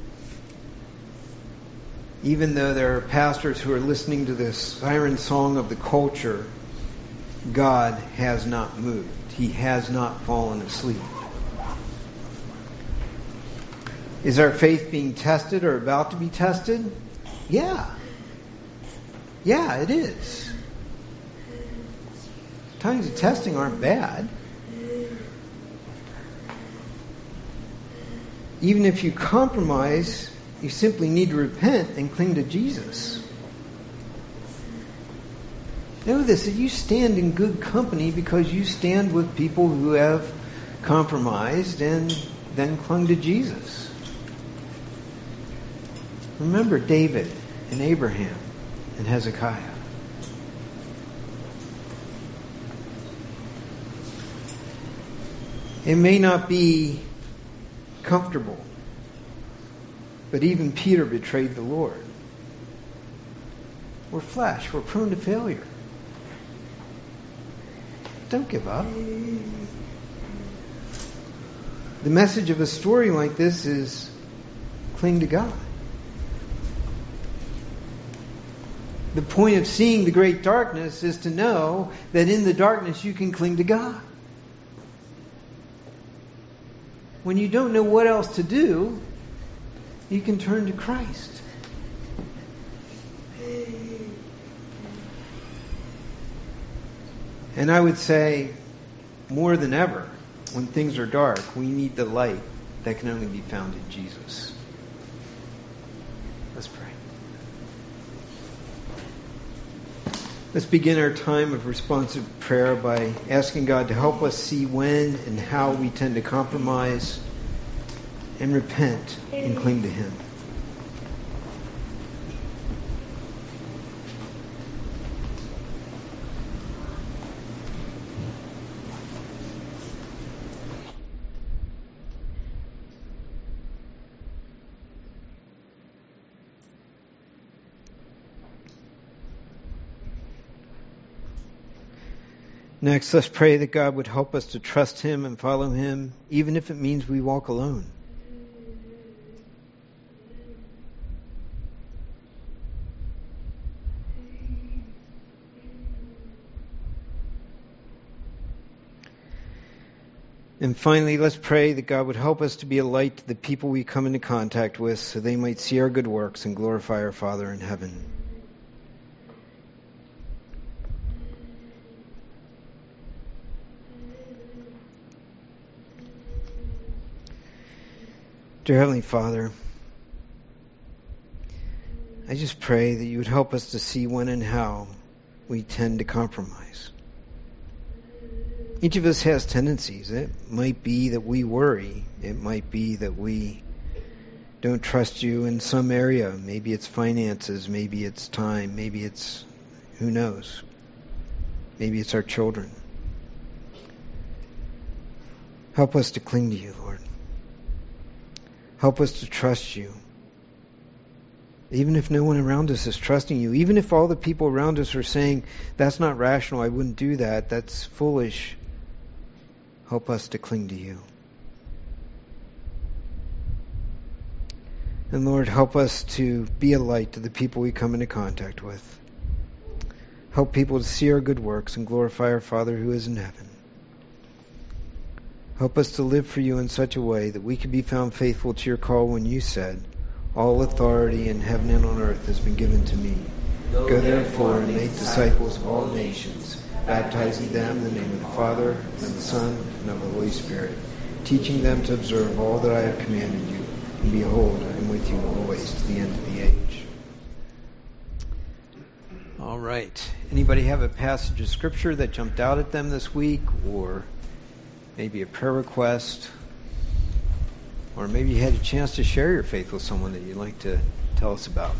Even though there are pastors who are listening to this siren song of the culture, God has not moved. He has not fallen asleep. Is our faith being tested or about to be tested? Yeah. Yeah, it is. Times of testing aren't bad. Even if you compromise, you simply need to repent and cling to Jesus. Know this, that you stand in good company because you stand with people who have compromised and then clung to Jesus. Remember David and Abraham and Hezekiah. It may not be comfortable. But even Peter betrayed the Lord. We're flesh. We're prone to failure. Don't give up. The message of a story like this is cling to God. The point of seeing the great darkness is to know that in the darkness you can cling to God. When you don't know what else to do, you can turn to Christ. And I would say, more than ever, when things are dark, we need the light that can only be found in Jesus. Let's pray. Let's begin our time of responsive prayer by asking God to help us see when and how we tend to compromise and repent and cling to Him. Next, let's pray that God would help us to trust Him and follow Him, even if it means we walk alone. And finally, let's pray that God would help us to be a light to the people we come into contact with, so they might see our good works and glorify our Father in heaven. Dear Heavenly Father, I just pray that you would help us to see when and how we tend to compromise. Each of us has tendencies. It might be that we worry. It might be that we don't trust you in some area. Maybe it's finances. Maybe it's time. Maybe it's, who knows? Maybe it's our children. Help us to cling to you, Lord. Help us to trust you. Even if no one around us is trusting you, even if all the people around us are saying, that's not rational, I wouldn't do that, that's foolish, help us to cling to you. And Lord, help us to be a light to the people we come into contact with. Help people to see our good works and glorify our Father who is in heaven. Help us to live for you in such a way that we can be found faithful to your call when you said, all authority in heaven and on earth has been given to me. Go therefore and make disciples of all nations, baptizing them in the name of the Father, and of the Son, and of the Holy Spirit, teaching them to observe all that I have commanded you. And behold, I am with you always to the end of the age. All right. Anybody have a passage of Scripture that jumped out at them this week, or maybe a prayer request, or maybe you had a chance to share your faith with someone that you'd like to tell us about?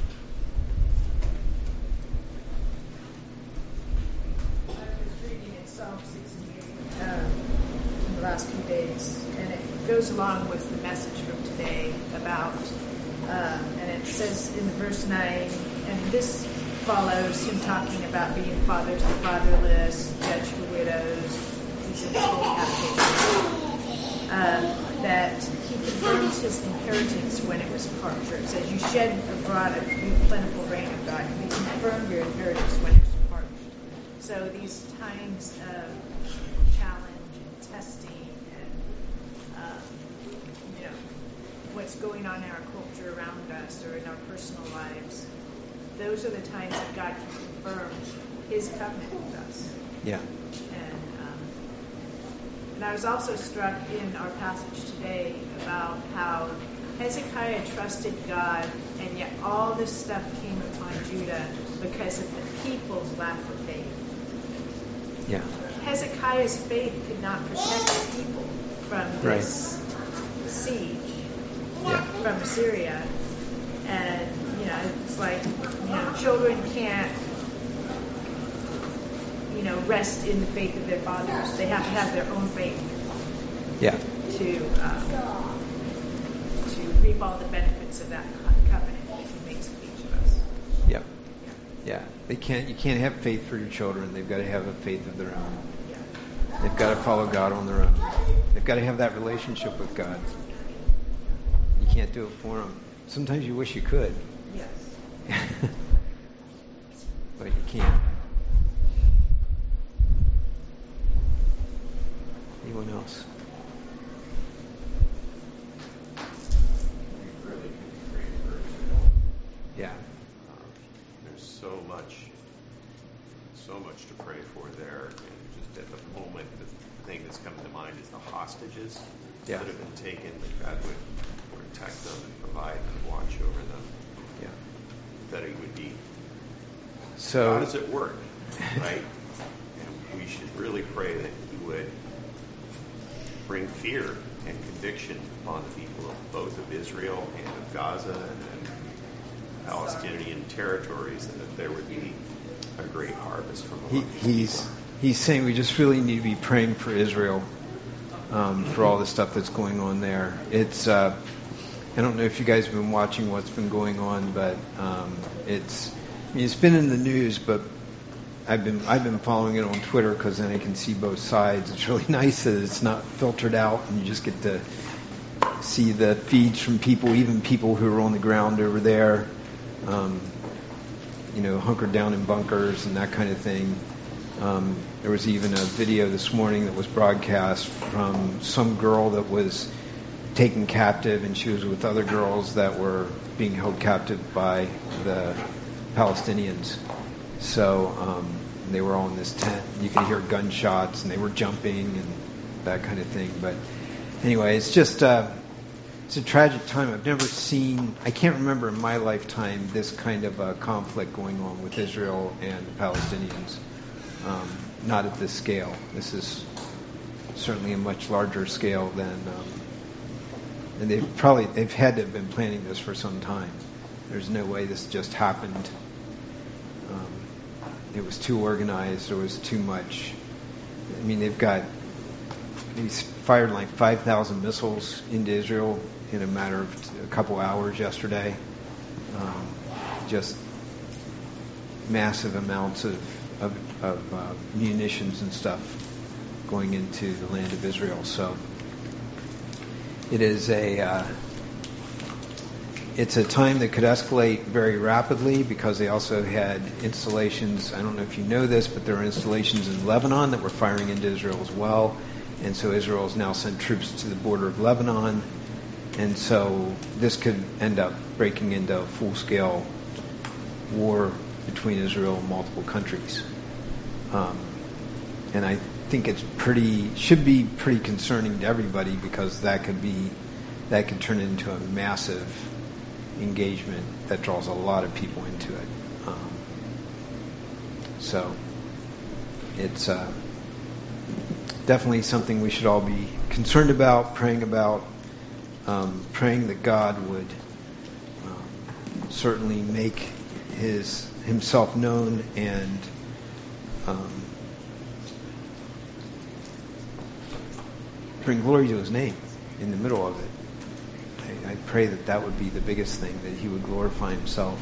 I was reading in Psalm sixty-eight um, in the last few days, and it goes along with the message from today about, um, and it says in verse nine, and this follows him talking about being father to the fatherless, judge for widows. He's in the holy application. Um, that he confirms his inheritance when it was parched. It says, you shed abroad a new plentiful rain of God. You confirm your inheritance when it was parched. So these times of challenge and testing and, um, you know, what's going on in our culture around us or in our personal lives, those are the times that God can confirm his covenant with us. Yeah. And And I was also struck in our passage today about how Hezekiah trusted God, and yet all this stuff came upon Judah because of the people's lack of faith. Yeah. Hezekiah's faith could not protect the people from this right. siege yeah. from Assyria. And, you know, it's like, you know, children can't you know, rest in the faith of their fathers. They have to have their own faith. Yeah. To um, to reap all the benefits of that They can't. You can't have faith for your children. They've got to have a faith of their own. They've got to follow God on their own. They've got to have that relationship with God. You can't do it for them. Sometimes you wish you could. Yes. But you can't. Anyone else? We really can pray for Israel. Yeah. Um, there's so much, so much to pray for there. And just at the moment, the thing that's coming to mind is the hostages Yeah. that have been taken. That God would protect them and provide and watch over them. Yeah. That He would be. So God is at work, right? And we should really pray that He would bring fear and conviction upon the people of both of Israel and of Gaza and Palestinian territories, and that there would be a great harvest from he, among these he's people. he's saying we just really need to be praying for Israel, um, for all the stuff that's going on there. It's uh, I don't know if you guys have been watching what's been going on, but um, it's I mean, it's been in the news, but I've been I've been following it on Twitter because then I can see both sides. It's really nice that it's not filtered out, and you just get to see the feeds from people, even people who are on the ground over there, um, you know, hunkered down in bunkers and that kind of thing. Um, there was even a video this morning that was broadcast from some girl that was taken captive, and she was with other girls that were being held captive by the Palestinians. So um, they were all in this tent. You could hear gunshots, and they were jumping and that kind of thing. But anyway, it's just uh, it's a tragic time. I've never seen, I can't remember in my lifetime this kind of uh, conflict going on with Israel and the Palestinians. Um, not at this scale. This is certainly a much larger scale than, um, and they've probably they've had to have been planning this for some time. There's no way this just happened. Um, it was too organized. There was too much. I mean, they've got these fired like five thousand missiles into Israel in a matter of a couple hours yesterday. Um, just massive amounts of of, of uh, munitions and stuff going into the land of Israel. So it is a uh, it's a time that could escalate very rapidly, because they also had installations. I don't know if you know this, but there are installations in Lebanon that were firing into Israel as well. And so Israel has now sent troops to the border of Lebanon. And so this could end up breaking into a full-scale war between Israel and multiple countries. Um, and I think it's pretty, should be pretty concerning to everybody, because that could be, that could turn into a massive engagement that draws a lot of people into it. Um, so it's uh, definitely something we should all be concerned about, praying about, um, praying that God would um, certainly make his himself known and um, bring glory to his name in the middle of it. I, I pray that that would be the biggest thing, that he would glorify himself.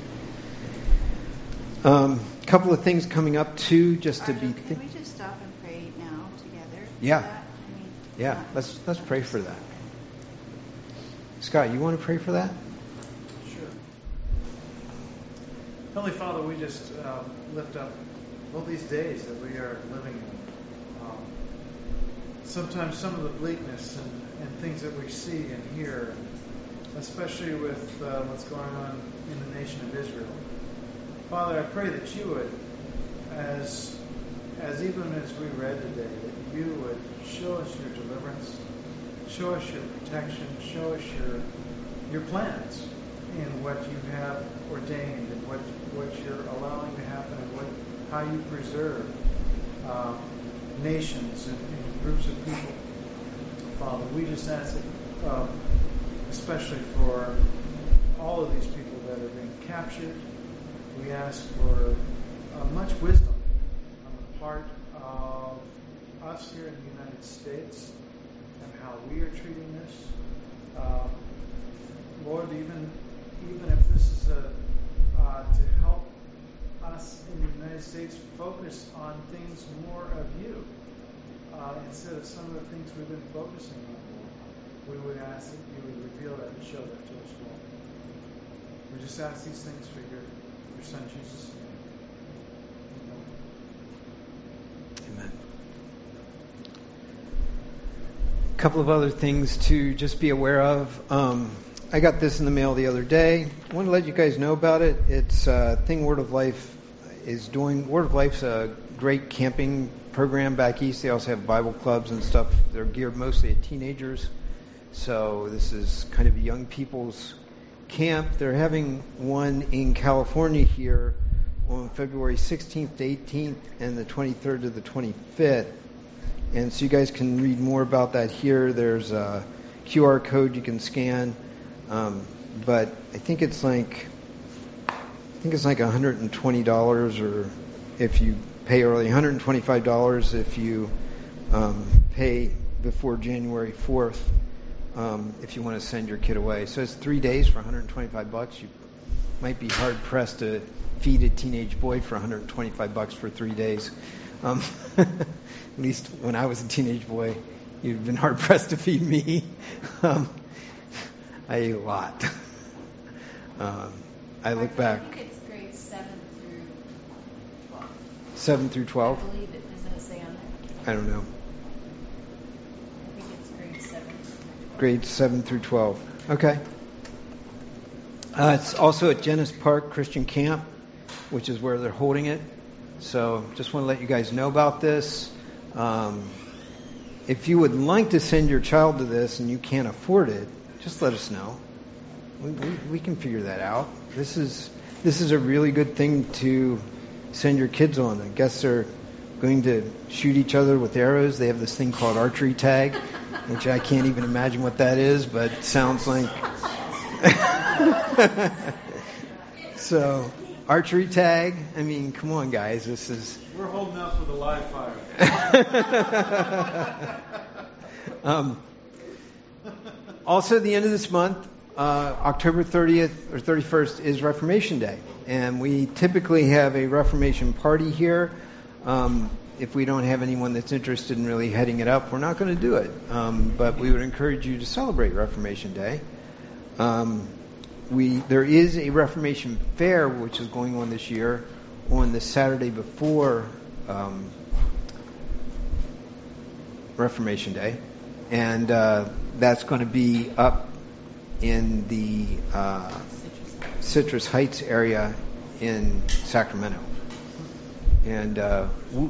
A um, couple of things coming up too, just Arthur, to be. Can Th- we just stop and pray now together? Yeah. For that? I mean, yeah, not- let's let's pray for that. Scott, you want to pray for that? Sure. Heavenly Father, we just um, lift up all these days that we are living in. Um, sometimes some of the bleakness and, and things that we see and hear, especially with uh, what's going on in the nation of Israel. Father, I pray that you would, as as even as we read today, that you would show us your deliverance, show us your protection, show us your your plans in what you have ordained and what what you're allowing to happen, and what how you preserve uh, nations and, and groups of people. Father, we just ask that, um, especially for all of these people that are being captured, we ask for uh, much wisdom on the part of us here in the United States and how we are treating this. Um, Lord, even even if this is a, uh, to help us in the United States focus on things more of you uh, instead of some of the things we've been focusing on. We would ask that you would reveal that and show that to us, Lord. We just ask these things for your, your Son, Jesus' name. Amen. A couple of other things to just be aware of. Um, I got this in the mail the other day. I want to let you guys know about it. It's a thing Word of Life is doing. Word of Life's a great camping program back east. They also have Bible clubs and stuff. They're geared mostly at teenagers. So this is kind of a young people's camp. They're having one in California here on February sixteenth to eighteenth and the twenty-third to the twenty-fifth. And so you guys can read more about that here. There's a Q R code you can scan. Um, but I think it's like I think it's like one hundred twenty dollars, or if you pay early, one hundred twenty-five dollars if you um, pay before January fourth. Um, if you want to send your kid away. So it's three days for one hundred twenty-five bucks. You might be hard pressed to feed a teenage boy for one hundred twenty-five bucks for three days. Um, at least when I was a teenage boy, you'd been hard pressed to feed me. um, I ate a lot. um, I look back. I think it's grades seven through twelve. Seven through twelve. I believe it. Doesn't it say on there? I don't know. I think it's grades seven. Grades seven through twelve. Okay. Uh, it's also at Genesis Park Christian Camp, which is where they're holding it. So just want to let you guys know about this. Um, if you would like to send your child to this and you can't afford it, just let us know. We, we, we can figure that out. This is this is a really good thing to send your kids on. I guess they're going to shoot each other with arrows. They have this thing called archery tag, which I can't even imagine what that is, but it sounds like... So, archery tag, I mean, come on, guys, this is... We're holding out for the live fire. um, also, at the end of this month, uh, October thirtieth or thirty-first is Reformation Day, and we typically have a Reformation party here. Um, if we don't have anyone that's interested in really heading it up, we're not going to do it. Um, but we would encourage you to celebrate Reformation Day. Um, we there is a Reformation Fair which is going on this year on the Saturday before um, Reformation Day, and uh, that's going to be up in the uh, Citrus Heights area in Sacramento, and uh, w-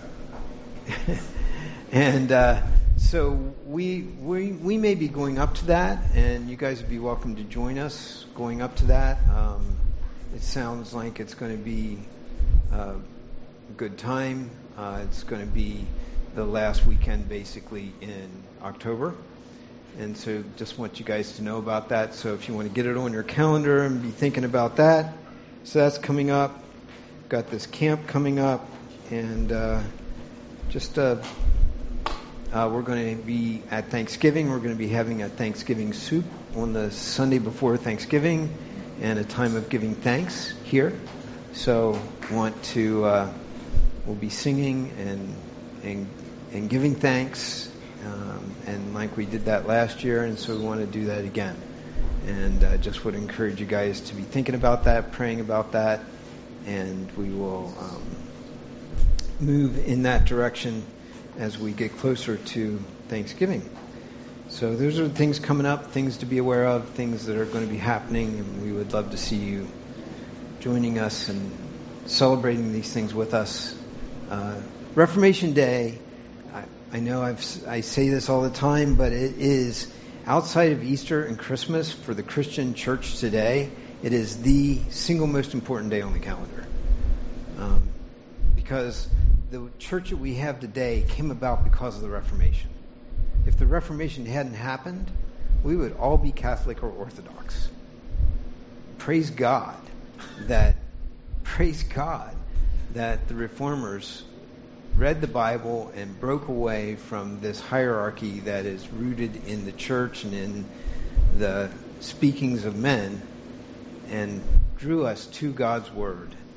and uh, so we we we may be going up to that, and you guys would be welcome to join us going up to that. Um, it sounds like it's going to be uh, a good time. Uh, it's going to be the last weekend, basically, in October. And so just want you guys to know about that. So if you want to get it on your calendar and be thinking about that. So that's coming up. Got this camp coming up. And uh, just uh, uh, we're going to be at Thanksgiving. We're going to be having a Thanksgiving soup on the Sunday before Thanksgiving and a time of giving thanks here. So want to, uh, we'll be singing and, and, and giving thanks. Um, and like we did that last year, and so we want to do that again. And uh, just would encourage you guys to be thinking about that, praying about that, and we will um, move in that direction as we get closer to Thanksgiving. So those are the things coming up, things to be aware of, things that are going to be happening, and we would love to see you joining us and celebrating these things with us. Uh, Reformation Day, I know I've, I say this all the time, but it is, outside of Easter and Christmas, for the Christian church today, it is the single most important day on the calendar. Um, because the church that we have today came about because of the Reformation. If the Reformation hadn't happened, we would all be Catholic or Orthodox. Praise God that, praise God that the Reformers read the Bible and broke away from this hierarchy that is rooted in the church and in the speakings of men, and drew us to God's Word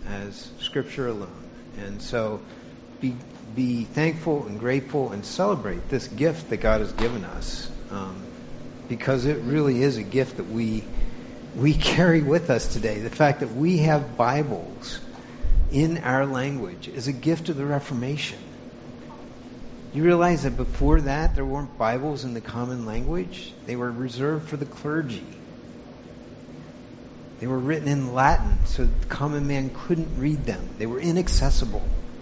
as Scripture alone. And so be be thankful and grateful and celebrate this gift that God has given us, um, because it really is a gift that we we carry with us today. The fact that we have Bibles in our language is a gift of the Reformation. You realize that before that there weren't Bibles in the common language? They were reserved for the clergy. They were written in Latin, so the common man couldn't read them. They were inaccessible.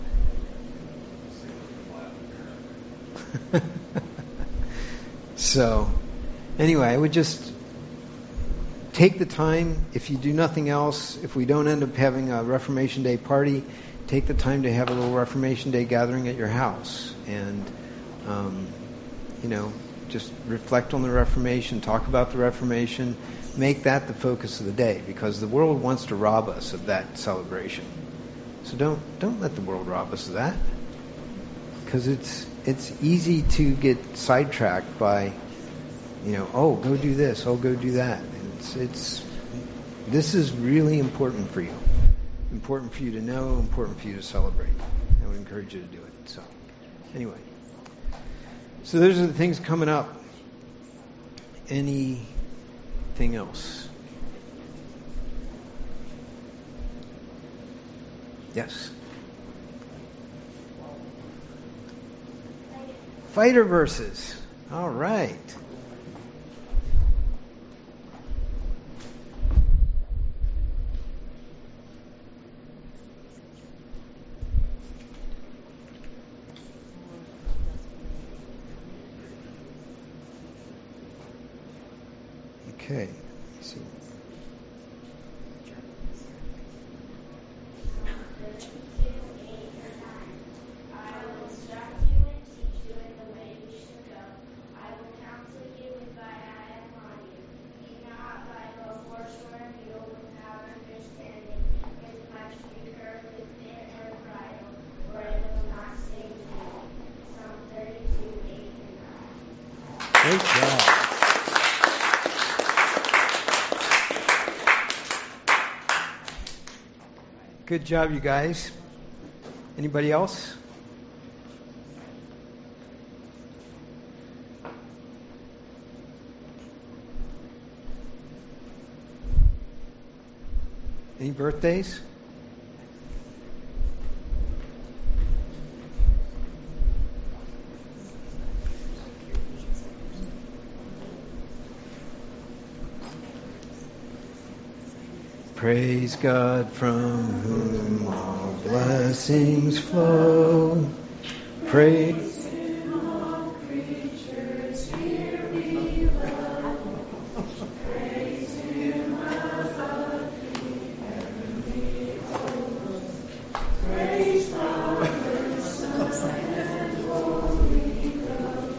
So, anyway, I would just take the time, if you do nothing else, if we don't end up having a Reformation Day party, take the time to have a little Reformation Day gathering at your house. And, um, you know, just reflect on the Reformation, talk about the Reformation, make that the focus of the day, because the world wants to rob us of that celebration. So don't don't let the world rob us of that, because it's it's easy to get sidetracked by, you know, oh, go do this, oh, go do that. And it's it's this is really important for you, important for you to know, important for you to celebrate. I would encourage you to do it. So anyway, so those are the things coming up. Anything else? Yes. Fighter verses. All right. Okay. Let's see. Great job. Good job, you guys. Anybody else? Any birthdays? Praise God from whom all blessings flow. Praise Him, all creatures here below. Praise Him above the heavenly hosts. Praise Father, Son, and Holy Ghost.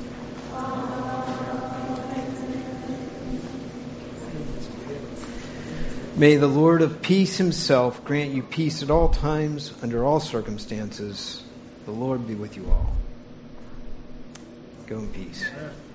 May the Lord of peace himself grant you peace at all times, under all circumstances. The Lord be with you all. Go in peace.